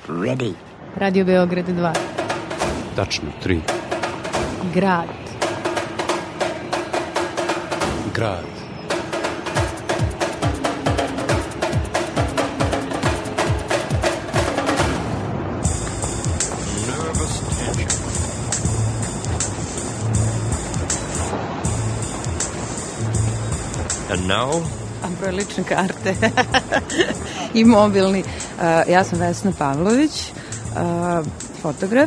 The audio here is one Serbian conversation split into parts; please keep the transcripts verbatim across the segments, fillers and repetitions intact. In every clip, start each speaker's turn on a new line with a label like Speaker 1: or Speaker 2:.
Speaker 1: ready.
Speaker 2: Radio Beograd dva.
Speaker 3: Tačno, tri.
Speaker 2: Grad.
Speaker 3: Grad.
Speaker 4: And now?
Speaker 5: Broj lične karte i mobilni. Uh, ja sam Vesna Pavlović, uh, fotograf.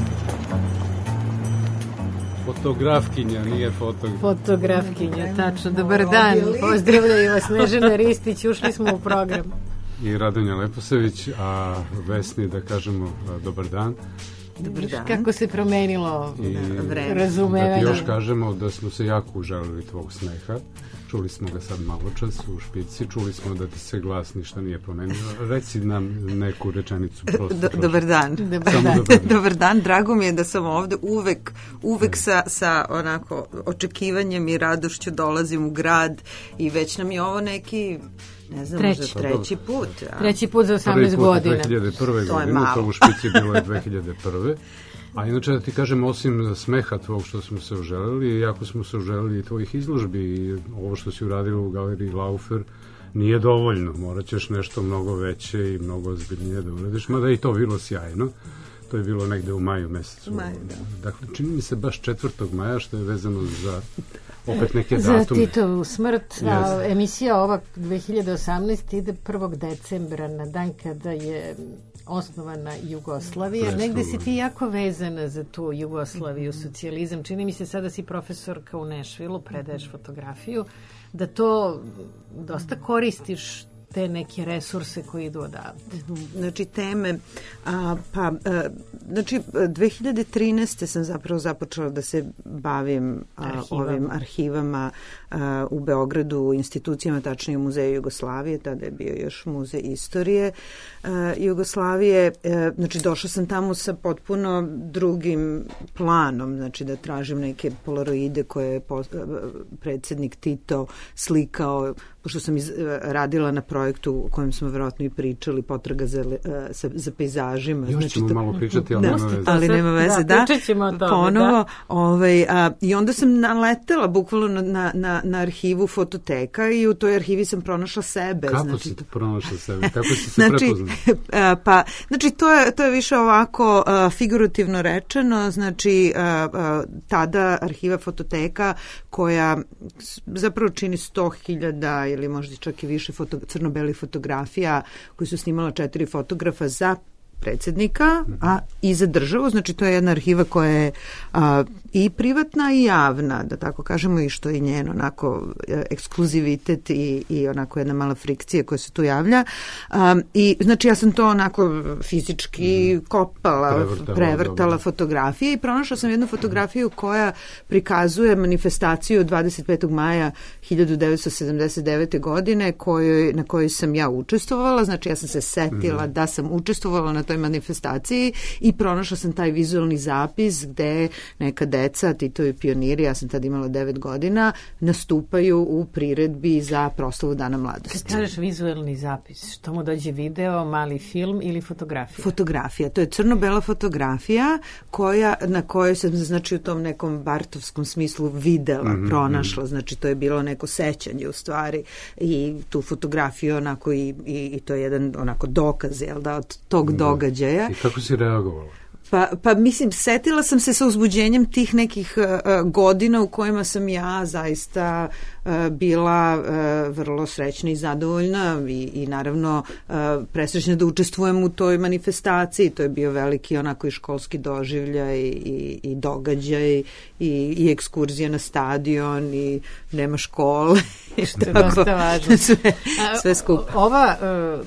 Speaker 6: Fotografkinja, nije fotograf.
Speaker 2: Fotografkinja, tačno. Dobar dan. Pozdravljaju vas Snežana Ristić, ušli smo u program.
Speaker 6: I Radonja Leposević, a Vesni da kažemo dobar dan.
Speaker 5: Dobar dan.
Speaker 2: Kako se promenilo
Speaker 6: vreme.
Speaker 2: Razumevanje.
Speaker 6: Da ti još kažemo da smo se jako užalili tvog smeha. Čuli smo ga sad malo čas u špici, čuli smo da ti se glas ništa nije promenilo. Reci nam neku rečenicu. Prosto,
Speaker 5: Do, dobar dan.
Speaker 2: Dobar
Speaker 5: dan.
Speaker 2: dan.
Speaker 5: Dobar, dan. Dobar dan, drago mi je da sam ovde uvek, uvek sa, sa onako očekivanjem i radošću dolazim u grad i već nam je ovo neki, ne znam,
Speaker 2: treći,
Speaker 5: možda treći put. A?
Speaker 2: Treći put za osamnaest godina.
Speaker 6: dve hiljade prve.
Speaker 5: To
Speaker 6: godine, to u špici bilo je dve hiljade prve. A inače da ti kažem, osim smeha tvog što smo se uželili, jako smo se uželili i tvojih izložbi i ovo što si uradila u galeriji Laufer nije dovoljno. Morat ćeš nešto mnogo veće i mnogo ozbiljnije da uradiš, mada i to bilo sjajno. To je bilo negde u maju mesecu.
Speaker 5: U maju, da.
Speaker 6: Dakle, čini mi se baš četvrtog maja, što je vezano za opet neke
Speaker 2: za
Speaker 6: datume.
Speaker 2: Za Titovu smrt. Yes. A, emisija ova dve hiljade osamnaeste ide prvog decembra, na dan kada je osnovana Jugoslavija.
Speaker 6: Presluga.
Speaker 2: Negde si ti jako vezana za tu Jugoslaviju, socijalizam. Čini mi se sada si profesorka u Nešvilu, predaješ fotografiju, da to dosta koristiš, te neke resurse koji idu odavde.
Speaker 5: Znači teme, a, pa, a, znači dve hiljade trinaeste. sam zapravo započela da se bavim a,
Speaker 2: arhivama.
Speaker 5: ovim arhivama a, u Beogradu, u institucijama, tačnije u Muzeju Jugoslavije, tada je bio još Muzej istorije a, Jugoslavije. A, znači došla sam tamo sa potpuno drugim planom, znači da tražim neke polaroide koje je po, predsjednik Tito slikao, pošto sam iz, radila na projektu o kojem smo verovatno i pričali, potraga za, za, za pejzažima.
Speaker 6: Još
Speaker 5: znači,
Speaker 6: ćemo
Speaker 5: to,
Speaker 6: malo pričati, ali
Speaker 5: da,
Speaker 6: nema veze.
Speaker 5: Ali nema veze, da.
Speaker 2: Da, ćemo o tome,
Speaker 5: ponovo,
Speaker 2: da.
Speaker 5: Ovaj, a, i onda sam naletela bukvalno na, na, na arhivu Fototeka i u toj arhivi sam pronašla sebe.
Speaker 6: Kako
Speaker 5: znači,
Speaker 6: si ti pronašla sebe? Kako si se
Speaker 5: znači,
Speaker 6: prepoznala?
Speaker 5: Pa, znači, to je, to je više ovako a, figurativno rečeno, znači, a, a, tada arhiva Fototeka koja zapravo čini sto hiljada ili možda čak i više foto, crno-belih fotografija koji su snimala četiri fotografa za predsjednika, a i za državu. Znači to je jedna arhiva koja je a, i privatna i javna, da tako kažemo, i što je njen onako ekskluzivitet i, i onako jedna mala frikcija koja se tu javlja. A, I znači ja sam to onako fizički kopala,
Speaker 6: prevrtala,
Speaker 5: prevrtala fotografije i pronašla sam jednu fotografiju koja prikazuje manifestaciju dvadeset petog maja hiljadu devetsto sedamdeset devete. godine kojoj, na kojoj sam ja učestvovala. Znači ja sam se setila mm. da sam učestvovala na toj manifestaciji i pronašla sam taj vizualni zapis gde neka deca, Titovi pioniri, ja sam tada imala devet godina, nastupaju u priredbi za proslavu Dana mladosti.
Speaker 2: Kad kažeš vizualni zapis, što mu dođe video, mali film ili fotografija?
Speaker 5: Fotografija, to je crno-bela fotografija koja, na kojoj sam, znači, u tom nekom bartovskom smislu videla, mm-hmm. pronašla, znači to je bilo neko sećanje u stvari i tu fotografiju onako i, i, i to je jedan onako dokaz, jel da, od tog
Speaker 6: da.
Speaker 5: događaja.
Speaker 6: I kako si reagovala?
Speaker 5: Pa, pa mislim, setila sam se sa uzbuđenjem tih nekih uh, godina u kojima sam ja zaista uh, bila uh, vrlo srećna i zadovoljna i, i naravno uh, presrećna da učestvujem u toj manifestaciji. To je bio veliki onako i školski doživljaj i, i, i događaj i, i ekskurzija na stadion i nema škole.
Speaker 2: Što je dosta važno.
Speaker 5: Sve, sve skup.
Speaker 2: Ova,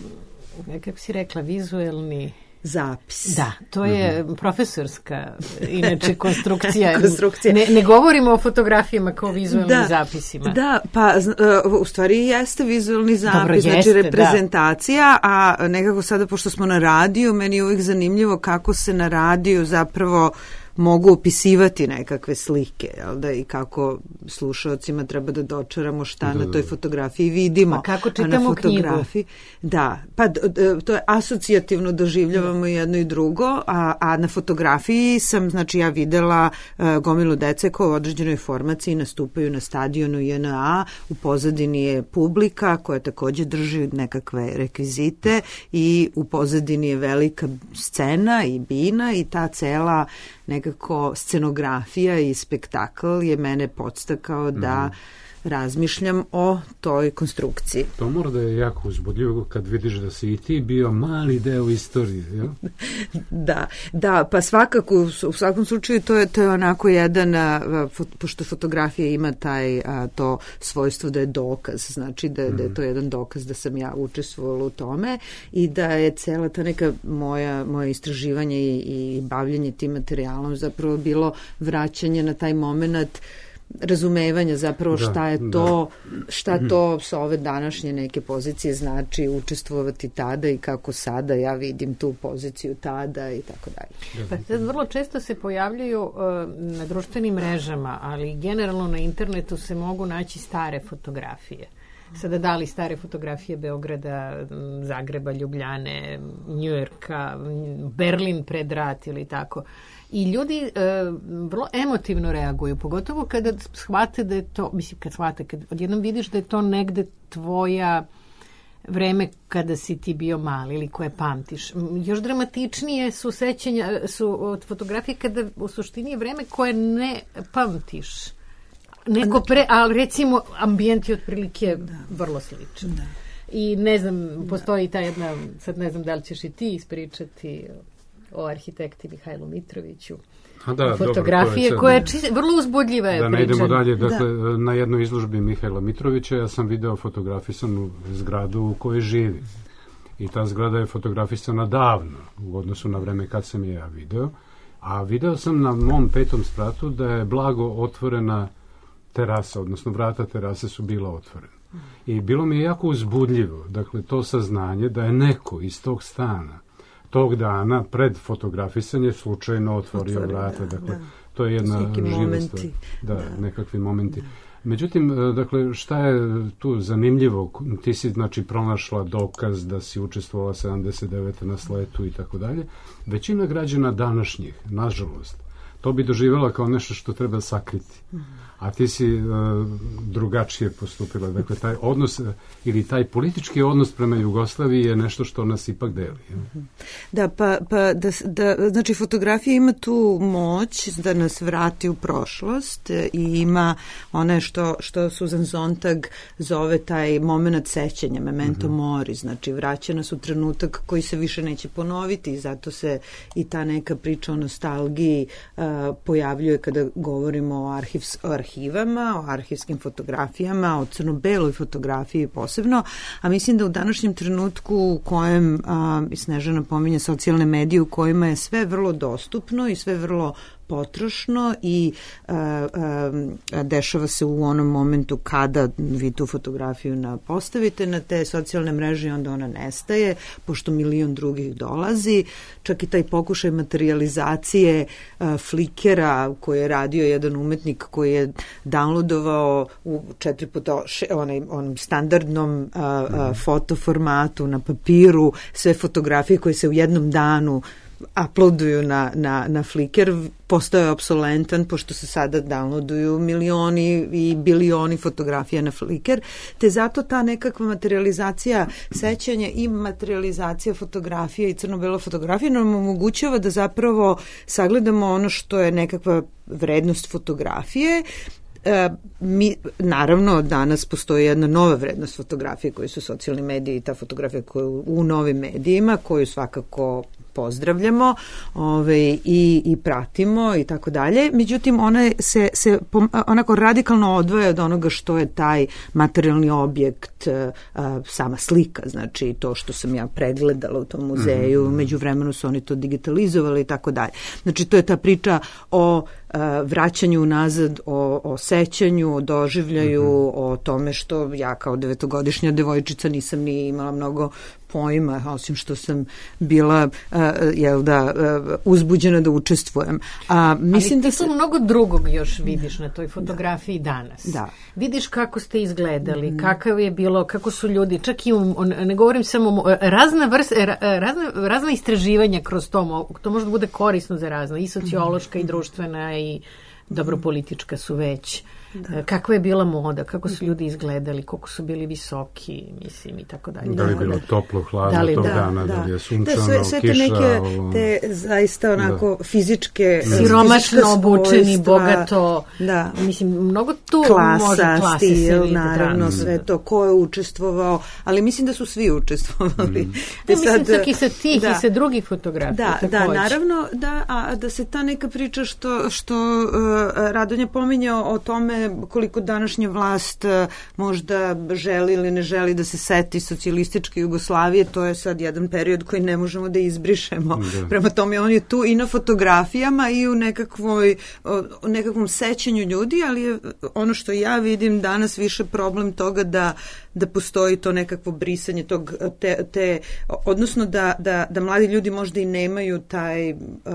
Speaker 2: uh, kako si rekla, vizuelni
Speaker 5: zapis.
Speaker 2: Da, to je mm-hmm. profesorska, inače, konstrukcija.
Speaker 5: konstrukcija.
Speaker 2: Ne, ne govorimo o fotografijama kao vizualnim
Speaker 5: da,
Speaker 2: zapisima.
Speaker 5: Da, pa uh, u stvari jeste vizualni zapis,
Speaker 2: Dobro, jeste,
Speaker 5: znači reprezentacija,
Speaker 2: da.
Speaker 5: A nekako sada, pošto smo na radiju, meni je uvijek zanimljivo kako se na radiju zapravo mogu opisivati nekakve slike, jel da, i kako slušaocima treba da dočaramo šta da, na toj fotografiji vidimo.
Speaker 2: A kako čitamo knjigu?
Speaker 5: Da, pa to je asocijativno doživljavamo da. jedno i drugo, a, a na fotografiji sam, znači ja videla uh, gomilu dece koje u određenoj formaciji nastupaju na stadionu J N A, u pozadini je publika koja takođe drži nekakve rekvizite i u pozadini je velika scena i bina i ta cela nekako scenografija i spektakl je mene podstakao da mm. razmišljam o toj konstrukciji.
Speaker 6: To mora da je jako uzbudljivo kad vidiš da si i ti bio mali deo istorije, jel?
Speaker 5: Da, da, pa svakako, u svakom slučaju to je, to je onako jedan, a, pošto fotografija ima taj a, to svojstvo da je dokaz, znači da, mm. da je to jedan dokaz da sam ja učestvovala u tome i da je cela ta neka moja, moje istraživanje i, i bavljanje tim materijalom zapravo bilo vraćanje na taj moment razumevanja zapravo da, šta je to, da. šta to sa ove današnje neke pozicije znači učestvovati tada i kako sada ja vidim tu poziciju tada i tako dalje.
Speaker 2: Pa sad vrlo često se pojavljaju uh, na društvenim mrežama, ali generalno na internetu se mogu naći stare fotografije. Sada da li stare fotografije Beograda, Zagreba, Ljubljane, Njujorka, Berlin pred rat ili tako. I ljudi e, vrlo emotivno reaguju, pogotovo kada shvate da je to, mislim kad shvate, kad odjednom vidiš da je to negde tvoja vreme kada si ti bio mali ili koje pamtiš. Još dramatičnije su sećanja, su od fotografije kada u suštini je vreme koje ne pamtiš. Neko pre, ali recimo ambijent je otprilike da. vrlo sličan. Da. I ne znam, postoji ta jedna, sad ne znam da li ćeš i ti ispričati o arhitekti Mihajlu Mitroviću.
Speaker 6: A da,
Speaker 2: fotografije
Speaker 6: dobro,
Speaker 2: koja je čist, vrlo uzbudljiva je
Speaker 6: da
Speaker 2: priča.
Speaker 6: Ne idemo dalje, dakle, da. na jednoj izložbi Mihajla Mitrovića ja sam video fotografisanu zgradu u kojoj živi. I ta zgrada je fotografisana davno, u odnosu na vreme kad sam je ja video. A video sam na mom petom spratu da je blago otvorena terasa, odnosno vrata terase su bila otvorena. I bilo mi je jako uzbudljivo, dakle, to saznanje da je neko iz tog stana tog dana pred fotografisanje slučajno otvorio Otvori, vrata. Dakle, da. To je jedna živa stvar. Da, da, nekakvi momenti. Da. Međutim, dakle, šta je tu zanimljivo? Ti si, znači, pronašla dokaz da si učestvovala sedamdeset devete na sletu i tako dalje. Većina građana današnjih, nažalost, to bi doživjela kao nešto što treba sakriti. A ti si uh, drugačije postupila. Dakle, taj odnos ili taj politički odnos prema Jugoslaviji je nešto što nas ipak deli.
Speaker 5: Da, pa, pa da, da, znači fotografija ima tu moć da nas vrati u prošlost i ima one što, što Susan Sontag zove taj moment sećanja, memento uh-huh. mori, znači vraća nas u trenutak koji se više neće ponoviti i zato se i ta neka priča o nostalgiji uh, pojavljuje kada govorimo o arhivs, o arhivama, o arhivskim fotografijama, o crno-beloj fotografiji posebno, a mislim da u današnjem trenutku u kojem a, Snežana pominje socijalne medije u kojima je sve vrlo dostupno i sve vrlo potrošno i a, a, dešava se u onom momentu kada vi tu fotografiju na, postavite na te socijalne mreže i onda ona nestaje, pošto milion drugih dolazi. Čak i taj pokušaj materializacije a, Flickera koji je radio jedan umetnik koji je downloadovao u četiri puta še, onaj, onom standardnom a, a, fotoformatu na papiru sve fotografije koje se u jednom danu uploaduju na, na, na Flickr, postao je apsolentan pošto se sada downloaduju milioni i bilioni fotografija na Flickr, te zato ta nekakva materializacija sećanja i materializacija fotografija i crno-bela fotografija nam omogućava da zapravo sagledamo ono što je nekakva vrednost fotografije. E, mi, naravno, danas postoji jedna nova vrednost fotografije koji su socijalni mediji i ta fotografija koja u, u novim medijima koju svakako pozdravljamo ove, i, i pratimo i tako dalje. Međutim, ona se, se onako radikalno odvaja od onoga što je taj materijalni objekt, a, sama slika, znači to što sam ja pregledala u tom muzeju, mm-hmm. među vremenu su oni to digitalizovali i tako dalje. Znači, to je ta priča o vraćanju nazad, o, o sećanju, o doživljaju, mm-hmm. o tome što ja kao devetogodišnja devojčica nisam ni imala mnogo pojma, osim što sam bila uh, jel da, uh, uzbuđena da učestvujem. A, mislim
Speaker 2: Ali
Speaker 5: da
Speaker 2: ti
Speaker 5: se...
Speaker 2: tu mnogo drugog još vidiš na toj fotografiji da. danas.
Speaker 5: Da.
Speaker 2: Vidiš kako ste izgledali, mm. kakav je bilo, kako su ljudi, čak i um, ne govorim samo, razna, vrst, razna, razna istraživanja kroz to, to može da bude korisno za razne, i sociološka, mm. i društvena, i dobro politička su već. Da. Kakva je bila moda, kako su ljudi izgledali, koliko su bili visoki, mislim, i tako dalje.
Speaker 6: Da li je bilo da, toplo, hladno da li, tog da, dana, da, da li je sunčano, da, sve, sve
Speaker 5: te
Speaker 6: kiša.
Speaker 5: Neke, te zaista onako da. fizičke...
Speaker 2: Siromašno obučeni, bogato, da. Mislim, mnogo tu
Speaker 5: klasa,
Speaker 2: može klase
Speaker 5: stil,
Speaker 2: se
Speaker 5: naravno,
Speaker 2: da.
Speaker 5: sve to, ko je učestvovao, ali mislim da su svi učestvovali.
Speaker 2: Mm. Da, mislim, sad, i sa tih da, i sa drugih fotografija.
Speaker 5: Da, da, naravno, da, a da se ta neka priča što, što uh, Radonja pominjao o tome koliko današnja vlast možda želi ili ne želi da se seti socijalističke Jugoslavije, to je sad jedan period koji ne možemo da izbrišemo. Da. Prema tome, on je tu i na fotografijama i u nekakvoj, u nekakvom sećanju ljudi, ali je ono što ja vidim danas više problem toga da da postoji to nekakvo brisanje tog, te, te, odnosno da, da, da mladi ljudi možda i nemaju taj uh,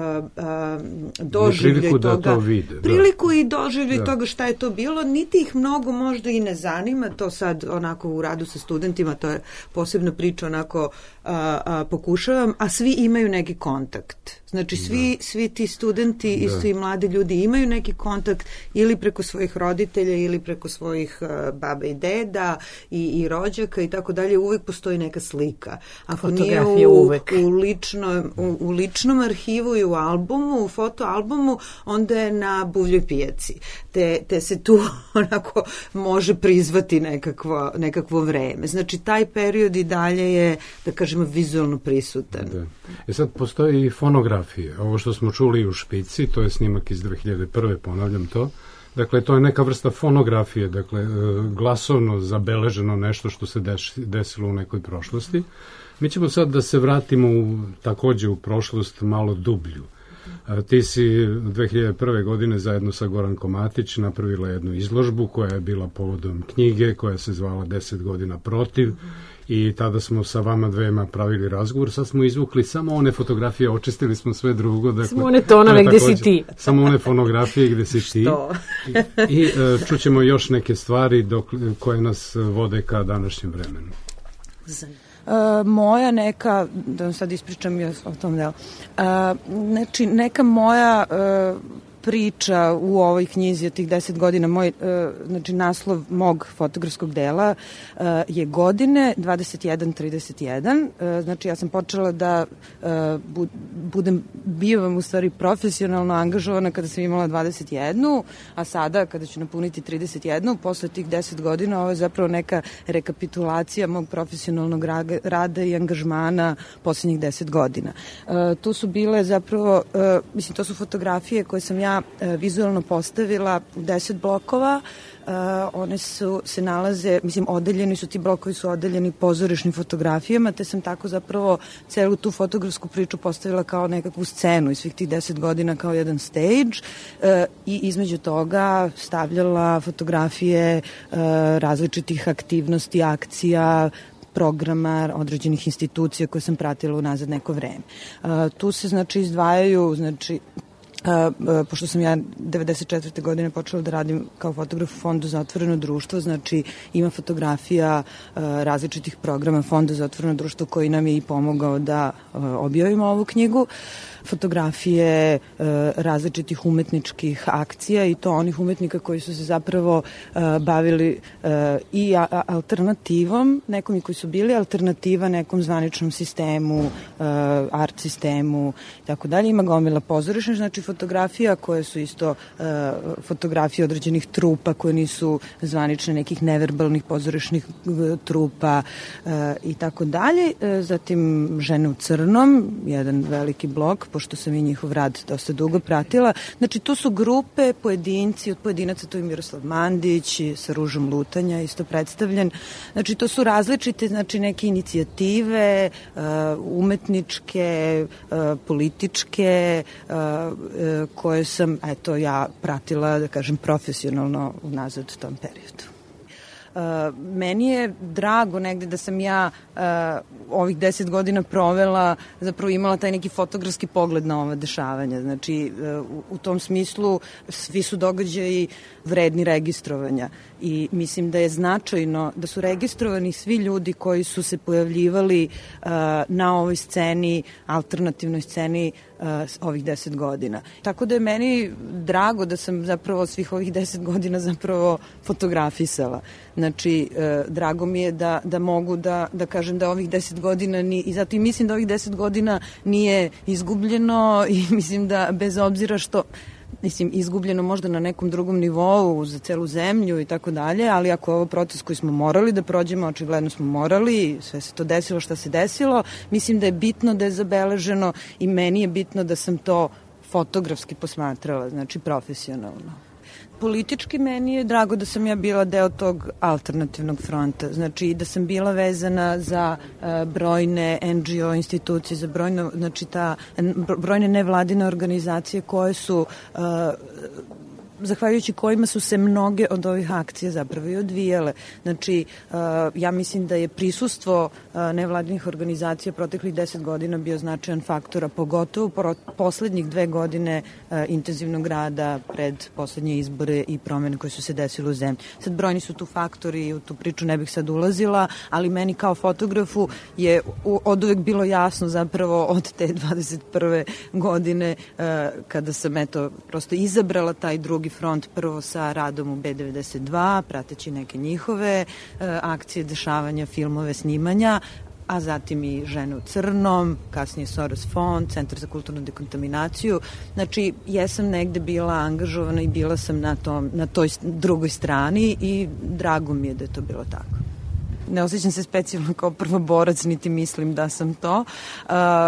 Speaker 5: uh, doživljaj toga.
Speaker 6: Da to vide,
Speaker 5: priliku
Speaker 6: da.
Speaker 5: i doživljaj
Speaker 6: da.
Speaker 5: toga šta je to bilo, niti ih mnogo možda i ne zanima, to sad onako u radu sa studentima, to je posebna priča, onako a, a, pokušavam, a svi imaju neki kontakt. Znači svi, da. svi ti studenti da. i svi mladi ljudi imaju neki kontakt ili preko svojih roditelja ili preko svojih uh, baba i deda i, i rođaka i tako dalje, uvek postoji neka slika. Ako nije u, u, lično, u, u ličnom arhivu i u albumu, u fotoalbumu, onda je na buvljoj pijaci. Te, te se tu onako može prizvati nekakvo, nekakvo vreme. Znači taj period i dalje je, da kažemo, vizualno prisutan.
Speaker 6: Da. E sad postoji i fonografije. Ovo što smo čuli u Špici, to je snimak iz dve hiljade prve, ponavljam to. Dakle, to je neka vrsta fonografije, dakle, glasovno zabeleženo nešto što se desilo u nekoj prošlosti. Mi ćemo sad da se vratimo u, takođe u prošlost malo dublju. Ti si dve hiljade prve. godine zajedno sa Gorankom Matić napravila jednu izložbu koja je bila povodom knjige koja se zvala deset godina protiv i tada smo sa vama dvema pravili razgovor. Sad smo izvukli samo one fotografije, očistili smo sve drugo. Dakle,
Speaker 2: samo one tonove gde si ti.
Speaker 6: Samo one fonografije gde si ti. I, i čućemo još neke stvari dok, koje nas vode ka današnjem vremenu.
Speaker 5: Uh, moja neka, da vam sad ispričam ja o tom delu, uh, znači neka moja uh, priča u ovoj knjizi od tih deset godina, moj, uh, znači naslov mog fotografskog dela uh, je godine dvadeset jedan trideset jedan, uh, znači ja sam počela da uh, bu, budem, bivam u stvari profesionalno angažovana kada sam imala dvadeset jednu, a sada kada ću napuniti trideset jednu, posle tih deset godina ovo je zapravo neka rekapitulacija mog profesionalnog rada i angažmana poslednjih deset godina. Uh, tu su bile zapravo, uh, mislim, to su fotografije koje sam ja vizualno postavila u deset blokova. Uh, one su, se nalaze, mislim, odeljeni su, ti blokovi su odeljeni pozorišnim fotografijama, te sam tako zapravo celu tu fotografsku priču postavila kao nekakvu scenu iz svih tih deset godina, kao jedan stage uh, i između toga stavljala fotografije uh, različitih aktivnosti, akcija, programa, određenih institucija koje sam pratila unazad neko vreme. Uh, tu se, znači, izdvajaju, znači, Uh, uh, pošto sam ja devedeset četvrte. godine počela da radim kao fotograf u Fondu za otvoreno društvo, znači ima fotografija uh, različitih programa Fonda za otvoreno društvo koji nam je i pomogao da uh, objavimo ovu knjigu. Fotografije uh, različitih umetničkih akcija i to onih umetnika koji su se zapravo uh, bavili uh, i a, alternativom, nekom i koji su bili alternativa nekom zvaničnom sistemu, uh, art sistemu i tako dalje. Ima gomila pozorišnih, znači fotografija koje su isto uh, fotografije određenih trupa koje nisu zvanične, nekih neverbalnih pozorišnih uh, trupa uh, i tako dalje. Uh, zatim Žene u crnom, jedan veliki blok pošto sam i njihov rad dosta dugo pratila. Znači, to su grupe, pojedinci, od pojedinaca tu je Miroslav Mandić, sa Ružom lutanja, isto predstavljen. Znači, to su različite, znači, neke inicijative, umetničke, političke, koje sam, eto, ja pratila, da kažem, profesionalno unazad u tom periodu. Uh, meni je drago negde da sam ja uh, ovih deset godina provela, zapravo imala taj neki fotografski pogled na ova dešavanja. Znači, uh, u, u tom smislu svi su događaji vredni registrovanja i mislim da je značajno da su registrovani svi ljudi koji su se pojavljivali uh, na ovoj sceni, alternativnoj sceni uh, ovih deset godina. Tako da je meni drago da sam zapravo svih ovih deset godina zapravo fotografisala. Znači, uh, drago mi je da, da mogu da, da kažem da ovih deset godina ni, i zato i mislim da ovih deset godina nije izgubljeno i mislim da bez obzira što mislim, izgubljeno možda na nekom drugom nivou za celu zemlju i tako dalje, ali ako je ovo proces koji smo morali da prođemo, očigledno smo morali, sve se to desilo šta se desilo, mislim da je bitno da je zabeleženo i meni je bitno da sam to fotografski posmatrala, znači profesionalno. Politički meni je drago da sam ja bila deo tog alternativnog fronta, znači da sam bila vezana za uh, brojne en dže o institucije, za brojne, znači ta, brojne nevladine organizacije koje su uh, zahvaljujući kojima su se mnoge od ovih akcija zapravo i odvijale. Znači, uh, ja mislim da je prisustvo uh, nevladinih organizacija proteklih deset godina bio značajan faktor, a pogotovo pro, poslednjih dve godine uh, intenzivnog rada pred poslednje izbore i promene koje su se desile u zemlji. Sad, brojni su tu faktori i u tu priču ne bih sad ulazila, ali meni kao fotografu je u, od uvek bilo jasno zapravo od te dvadeset prve godine uh, kada sam eto prosto izabrala taj drugi front prvo sa radom u be devedeset dva, prateći neke njihove e, akcije, dešavanja, filmove, snimanja, a zatim i Žene u crnom, kasnije Soros fond, Centar za kulturnu dekontaminaciju. Znači, jesam negde bila angažovana i bila sam na, tom, na toj drugoj strani i drago mi je da je to bilo tako. Ne osjećam se specijalno kao prvoborac, niti mislim da sam to. Uh,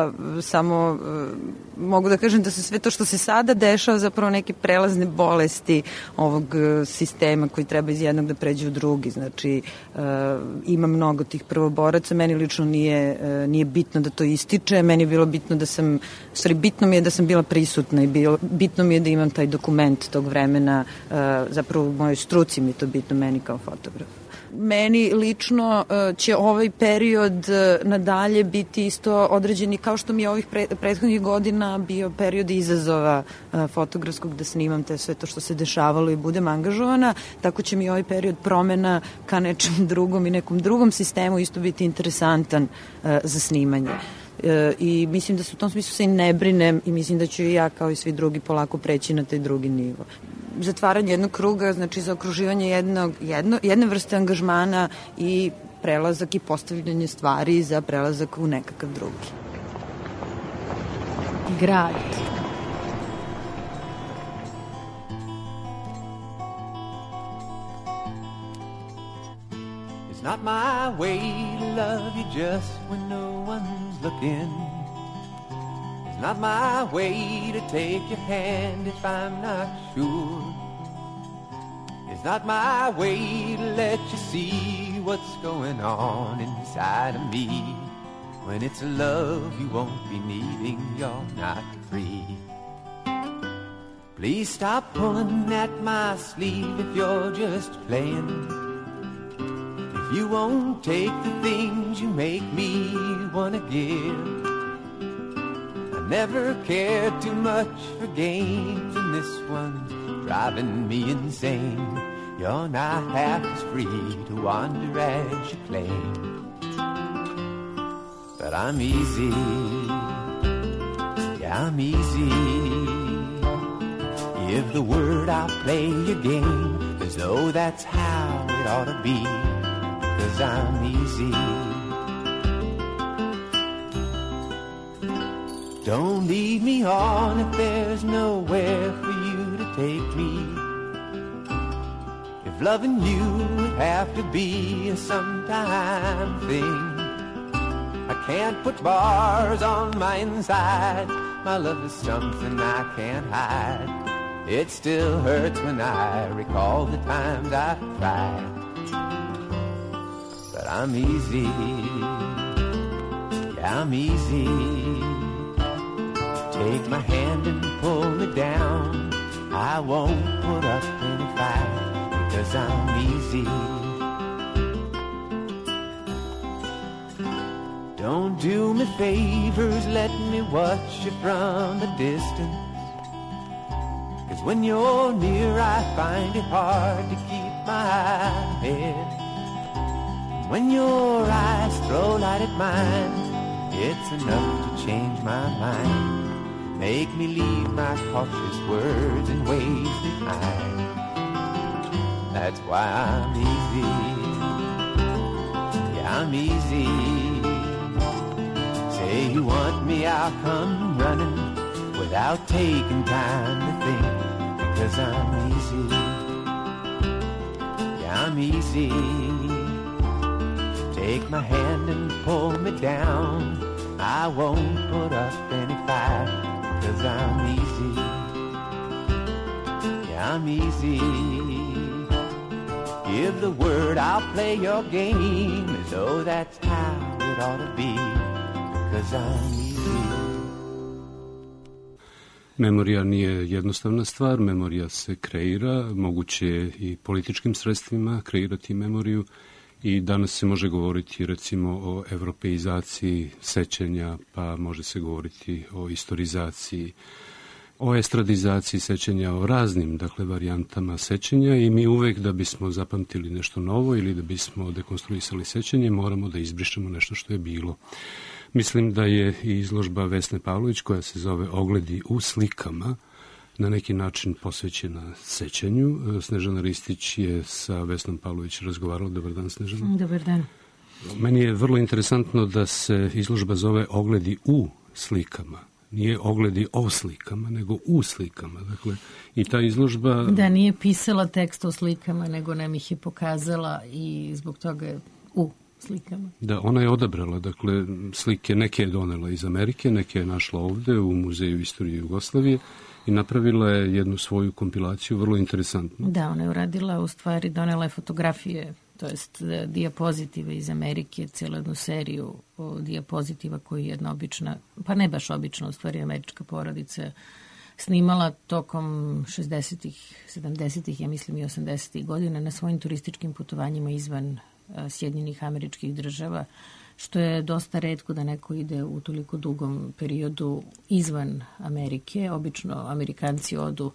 Speaker 5: samo uh, mogu da kažem da su sve to što se sada dešava zapravo neke prelazne bolesti ovog uh, sistema koji treba iz jednog da pređe u drugi. Znači, uh, ima mnogo tih prvoboraca. Meni lično nije, uh, nije bitno da to ističe. Meni je bilo bitno da sam, stvari, bitno mi je da sam bila prisutna i bilo, bitno mi je da imam taj dokument tog vremena. Uh, zapravo u mojoj struci mi je to bitno, meni kao fotograf. Meni lično uh, će ovaj period uh, nadalje biti isto određeni kao što mi je ovih pre, prethodnih godina bio period izazova uh, fotografskog da snimam te sve to što se dešavalo i budem angažovana, tako će mi ovaj period promena ka nečem drugom i nekom drugom sistemu isto biti interesantan uh, za snimanje. E, i mislim da se u tom smislu se i ne brinem i mislim da ću i ja kao i svi drugi polako preći na taj drugi nivo. Zatvaranje jednog kruga, znači zaokruživanje jednog, jedno, jedne vrste angažmana i prelazak i postavljanje stvari za prelazak u nekakav drugi.
Speaker 2: Grad.
Speaker 1: It's not my way to love you just when no one's looking. It's not my way to take your hand if I'm not sure. It's not my way to let you see what's going on inside of me. When it's a love you won't be needing, you're not free. Please stop pulling at my sleeve if you're just playing. If you won't take the things you make me wanna give. I never cared too much for games, and this one's driving me insane. You're not half as free to wander as you claim. But I'm easy, yeah, I'm easy. Give the word, I'll play your game, as though that's how it ought to be. 'Cause I'm easy. Don't lead me on if there's nowhere for you to take me. If loving you would have to be a sometime thing, I can't put bars on my inside. My love is something I can't hide. It still hurts when I recall the times I've tried. But I'm easy, yeah, I'm easy. Take my hand and pull me down. I won't put up any fight, because I'm easy. Don't do me favors, let me watch you from a distance. Cause when you're near I find it hard to keep my head. When your eyes throw light at mine, it's enough to change my mind. Make me leave my cautious words and ways behind. That's why I'm easy. Yeah, I'm easy. Say you want me, I'll come running without taking time to think, because I'm easy. Yeah, I'm easy. Take my hand and pull me down. I won't put up any fight, because I'm easy. Yeah, I'm easy. Give the word, I'll play your game as though that's how it ought to be, because I'm easy.
Speaker 6: Memorija nije jednostavna stvar, memorija se kreira, moguće je i političkim sredstvima kreirati memoriju i danas se može govoriti recimo o evropeizaciji sećanja, pa može se govoriti o istorizaciji, o estradizaciji sećanja, o raznim, dakle, varijantama sećanja i mi uvek da bismo zapamtili nešto novo ili da bismo dekonstruisali sećanje moramo da izbrišemo nešto što je bilo. Mislim da je i izložba Vesne Pavlović koja se zove Ogledi u slikama na neki način posvećena sećanju. Snežana Ristić je sa Vesnom Pavlović razgovarala. Dobar dan, Snežana.
Speaker 2: Dobar dan.
Speaker 6: Meni je vrlo interesantno da se izložba zove Ogledi u slikama. Nije ogledi o slikama, nego u slikama. Dakle, i ta izložba...
Speaker 2: Da, nije pisala tekst o slikama, nego nam ih je pokazala i zbog toga je u slikama.
Speaker 6: Da, ona je odabrala, dakle, slike, neke je donela iz Amerike, neke je našla ovde u Muzeju istorije Jugoslavije i napravila je jednu svoju kompilaciju, vrlo interesantnu.
Speaker 2: Da, ona je uradila, u stvari, donela je fotografije, to jest dijapozitive iz Amerike, cijelu jednu seriju dijapozitiva koju je jedna obična, pa ne baš obična, u stvari, američka porodica snimala tokom šezdesetih, sedamdesetih, ja mislim i osamdesetih godina na svojim turističkim putovanjima izvan Sjedinjenih Američkih Država, što je dosta retko da neko ide u toliko dugom periodu izvan Amerike. Obično Amerikanci odu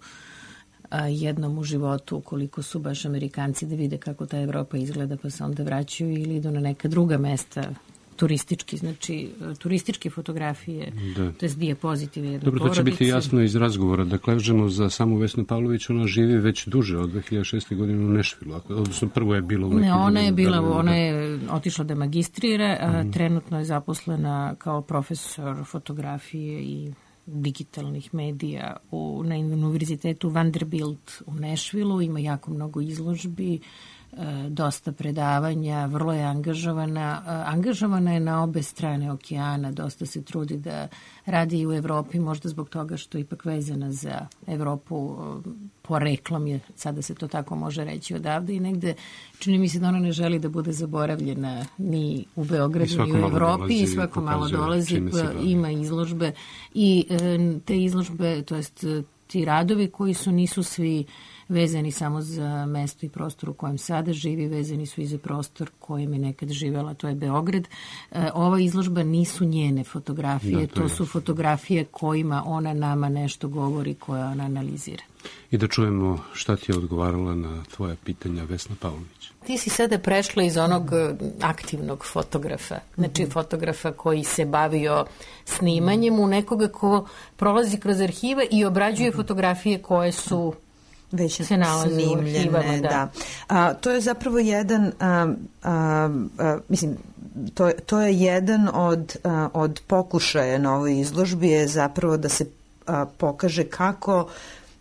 Speaker 2: jednom u životu, koliko su baš Amerikanci, da vide kako ta Evropa izgleda, pa se onda vraćaju ili idu na neka druga mesta turistički, znači turističke fotografije, da. To je dijapozitive jedne
Speaker 6: Dobro,
Speaker 2: porodice.
Speaker 6: To će biti jasno iz razgovora. Da kažemo za samu Vesnu Pavlović, ona živi već duže, od dve hiljade šeste. godine u Nešvilu. Odnosno, prvo je bila u
Speaker 2: Ne, ona je bila, da, ona je otišla da magistrira, a mm. trenutno je zaposlena kao profesor fotografije i digitalnih medija u, na univerzitetu Vanderbilt u Nešvilu. Ima jako mnogo izložbi, dosta predavanja, vrlo je angažovana. Angažovana je na obe strane okeana, dosta se trudi da radi i u Evropi, možda zbog toga što je ipak vezana za Evropu, poreklom je, sada se to tako može reći odavde i negde čini mi se da ona ne želi da bude zaboravljena ni u Beogradu, ni u Evropi i svako malo dolazi, ima izložbe i te izložbe, to jest ti radovi koji su, nisu svi vezani samo za mesto i prostor u kojem sada živi, vezani su i za prostor kojem je nekad živela, to je Beograd. E, ova izložba nisu njene fotografije, da, to, to su fotografije kojima ona nama nešto govori, koja ona analizira.
Speaker 6: I da čujemo šta ti je odgovarala na tvoja pitanja Vesna Pavlović.
Speaker 2: Ti si sada prešla iz onog aktivnog fotografa, znači fotografa koji se bavio snimanjem u nekoga ko prolazi kroz arhive i obrađuje fotografije koje su
Speaker 5: već
Speaker 2: se nalaze u arhivama. Da.
Speaker 5: Da. A, to je zapravo jedan, a, a, a, mislim, to, to je jedan od, a, od pokušaja na ovoj izložbi je zapravo da se a, pokaže kako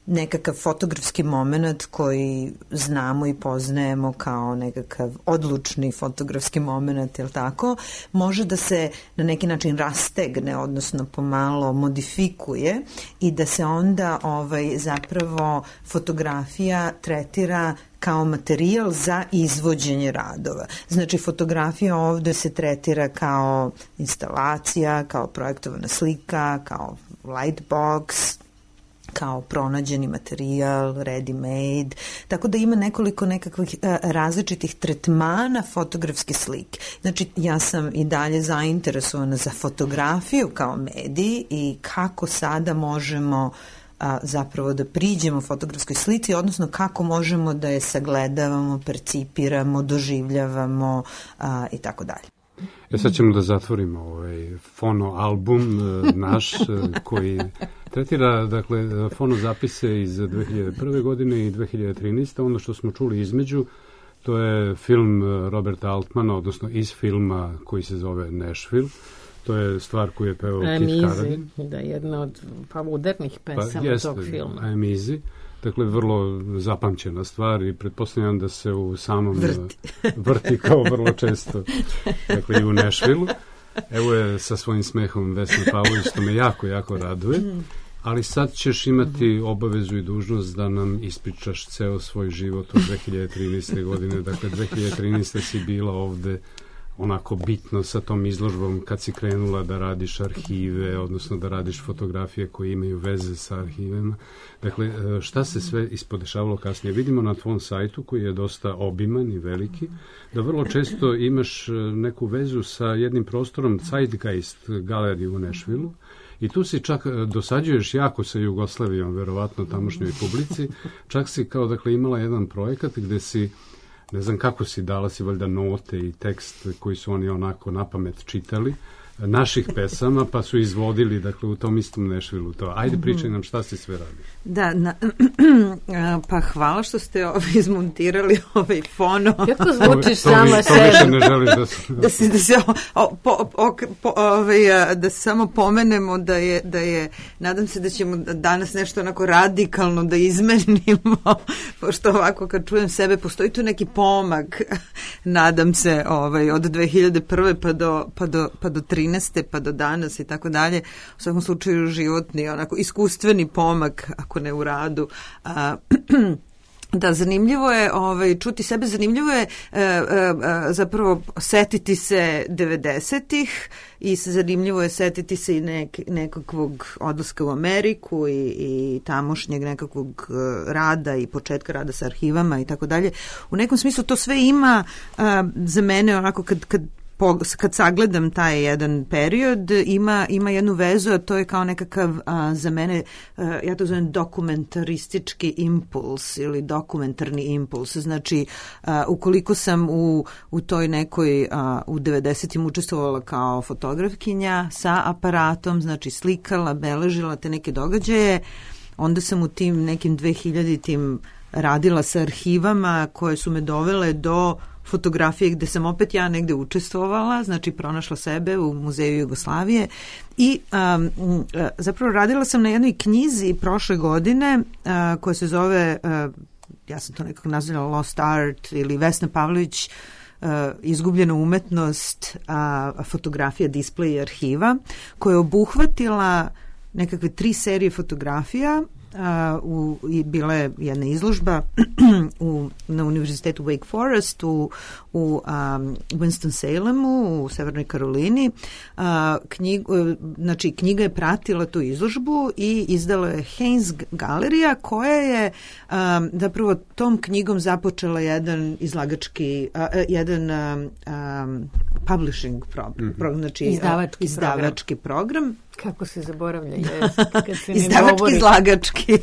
Speaker 5: nekakav fotografski moment koji znamo i poznajemo kao nekakav odlučni fotografski moment, je li tako, može da se na neki način rastegne, odnosno pomalo modifikuje i da se onda ovaj, zapravo fotografija tretira kao materijal za izvođenje radova. Znači, fotografija ovde se tretira kao instalacija, kao projektovana slika, kao lightbox, kao pronađeni materijal, ready made, tako da ima nekoliko nekakvih a, različitih tretmana fotografske slike. Znači, ja sam i dalje zainteresovana za fotografiju kao medij i kako sada možemo a, zapravo da priđemo fotografskoj slici, odnosno kako možemo da je sagledavamo, percipiramo, doživljavamo a, i tako dalje.
Speaker 6: E sad ćemo da zatvorimo ovaj fono album naš koji tretira, dakle, fono zapise iz dve hiljade prve. godine i dve hiljade trinaeste. Ono što smo čuli između, to je film Roberta Altmana, odnosno iz filma koji se zove Nashville. To je stvar koju je pevao Keith Carradine.
Speaker 2: Da, jedna od pa, udarnih pesama pa, jeste, tog filma.
Speaker 6: I'm Easy. Dakle, vrlo zapamćena stvar i pretpostavljam da se u samom vrti, vrti kao vrlo često, dakle, i u Nashvilleu. Evo je sa svojim smehom Vesna Pavlović, što me jako, jako raduje. Ali sad ćeš imati obavezu i dužnost da nam ispričaš ceo svoj život od dve hiljade trinaeste. godine. Dakle, dve hiljade trinaeste. si bila ovde onako bitno sa tom izložbom kad si krenula da radiš arhive, odnosno da radiš fotografije koje imaju veze sa arhivima. Dakle, šta se sve ispodešavalo kasnije? Vidimo na tvom sajtu, koji je dosta obiman i veliki, da vrlo često imaš neku vezu sa jednim prostorom Zeitgeist galerije u Nashvilleu i tu si čak dosađuješ jako sa Jugoslavijom, verovatno tamošnjoj publici. Čak si kao, dakle, imala jedan projekat gde si, ne znam kako si, dala si valjda note i tekst koji su oni onako na pamet čitali, naših pesama, pa su izvodili, dakle, u tom istom Nashvilleu to. Ajde, pričaj nam šta si sve radi.
Speaker 5: Da, na, pa hvala što ste ovaj izmontirali ovaj fono.
Speaker 2: Kako zvučiš sama
Speaker 6: sebe? To više ne želiš da se...
Speaker 5: da se, da se, o, po, o, po, ovaj, da se samo pomenemo da je, da je, nadam se da ćemo danas nešto onako radikalno da izmenimo, pošto ovako kad čujem sebe, postoji tu neki pomak, nadam se, ovaj, od dve hiljade prve. pa do, pa do, pa do trinaeste. pa do danas i tako dalje. U svakom slučaju životni, onako iskustveni pomak, ako ne u radu. A, da, zanimljivo je ovaj, čuti sebe, zanimljivo je e, e, zapravo setiti se devedesetih i zanimljivo je setiti se i nek, nekakvog odlaska u Ameriku i, i tamošnjeg nekakvog rada i početka rada sa arhivama i tako dalje. U nekom smislu to sve ima a, za mene onako kad, kad kad sagledam taj jedan period, ima, ima jednu vezu, a to je kao nekakav a, za mene, a, ja to zovem dokumentaristički impuls ili dokumentarni impuls. Znači, a, ukoliko sam u, u toj nekoj, a, u devedesetim učestvovala kao fotografkinja sa aparatom, znači slikala, beležila te neke događaje, onda sam u tim nekim dvehiljaditim radila sa arhivama koje su me dovele do fotografije gde sam opet ja negde učestvovala, znači pronašla sebe u Muzeju Jugoslavije i um, zapravo radila sam na jednoj knjizi prošle godine uh, koja se zove, uh, ja sam to nekako nazvala Lost Art ili Vesna Pavlović uh, izgubljena umetnost, uh, fotografija, display i arhiva, koja je obuhvatila nekakve tri serije fotografija. Uh, u, i bila je jedna izložba u, na univerzitetu Wake Forest u, u um, Winston-Salemu u Severnoj Karolini. Uh, knjig, uh, znači knjiga je pratila tu izložbu i izdala je Haynes galerija koja je um, zapravo tom knjigom započela jedan izlagački uh, jedan um, um, publishing program, mm-hmm. pro, znači
Speaker 2: izdavački,
Speaker 5: uh, izdavački program. program.
Speaker 2: Kako se zaboravlja jezik kad se ne
Speaker 5: izdavački,
Speaker 2: govori.
Speaker 5: izlagački.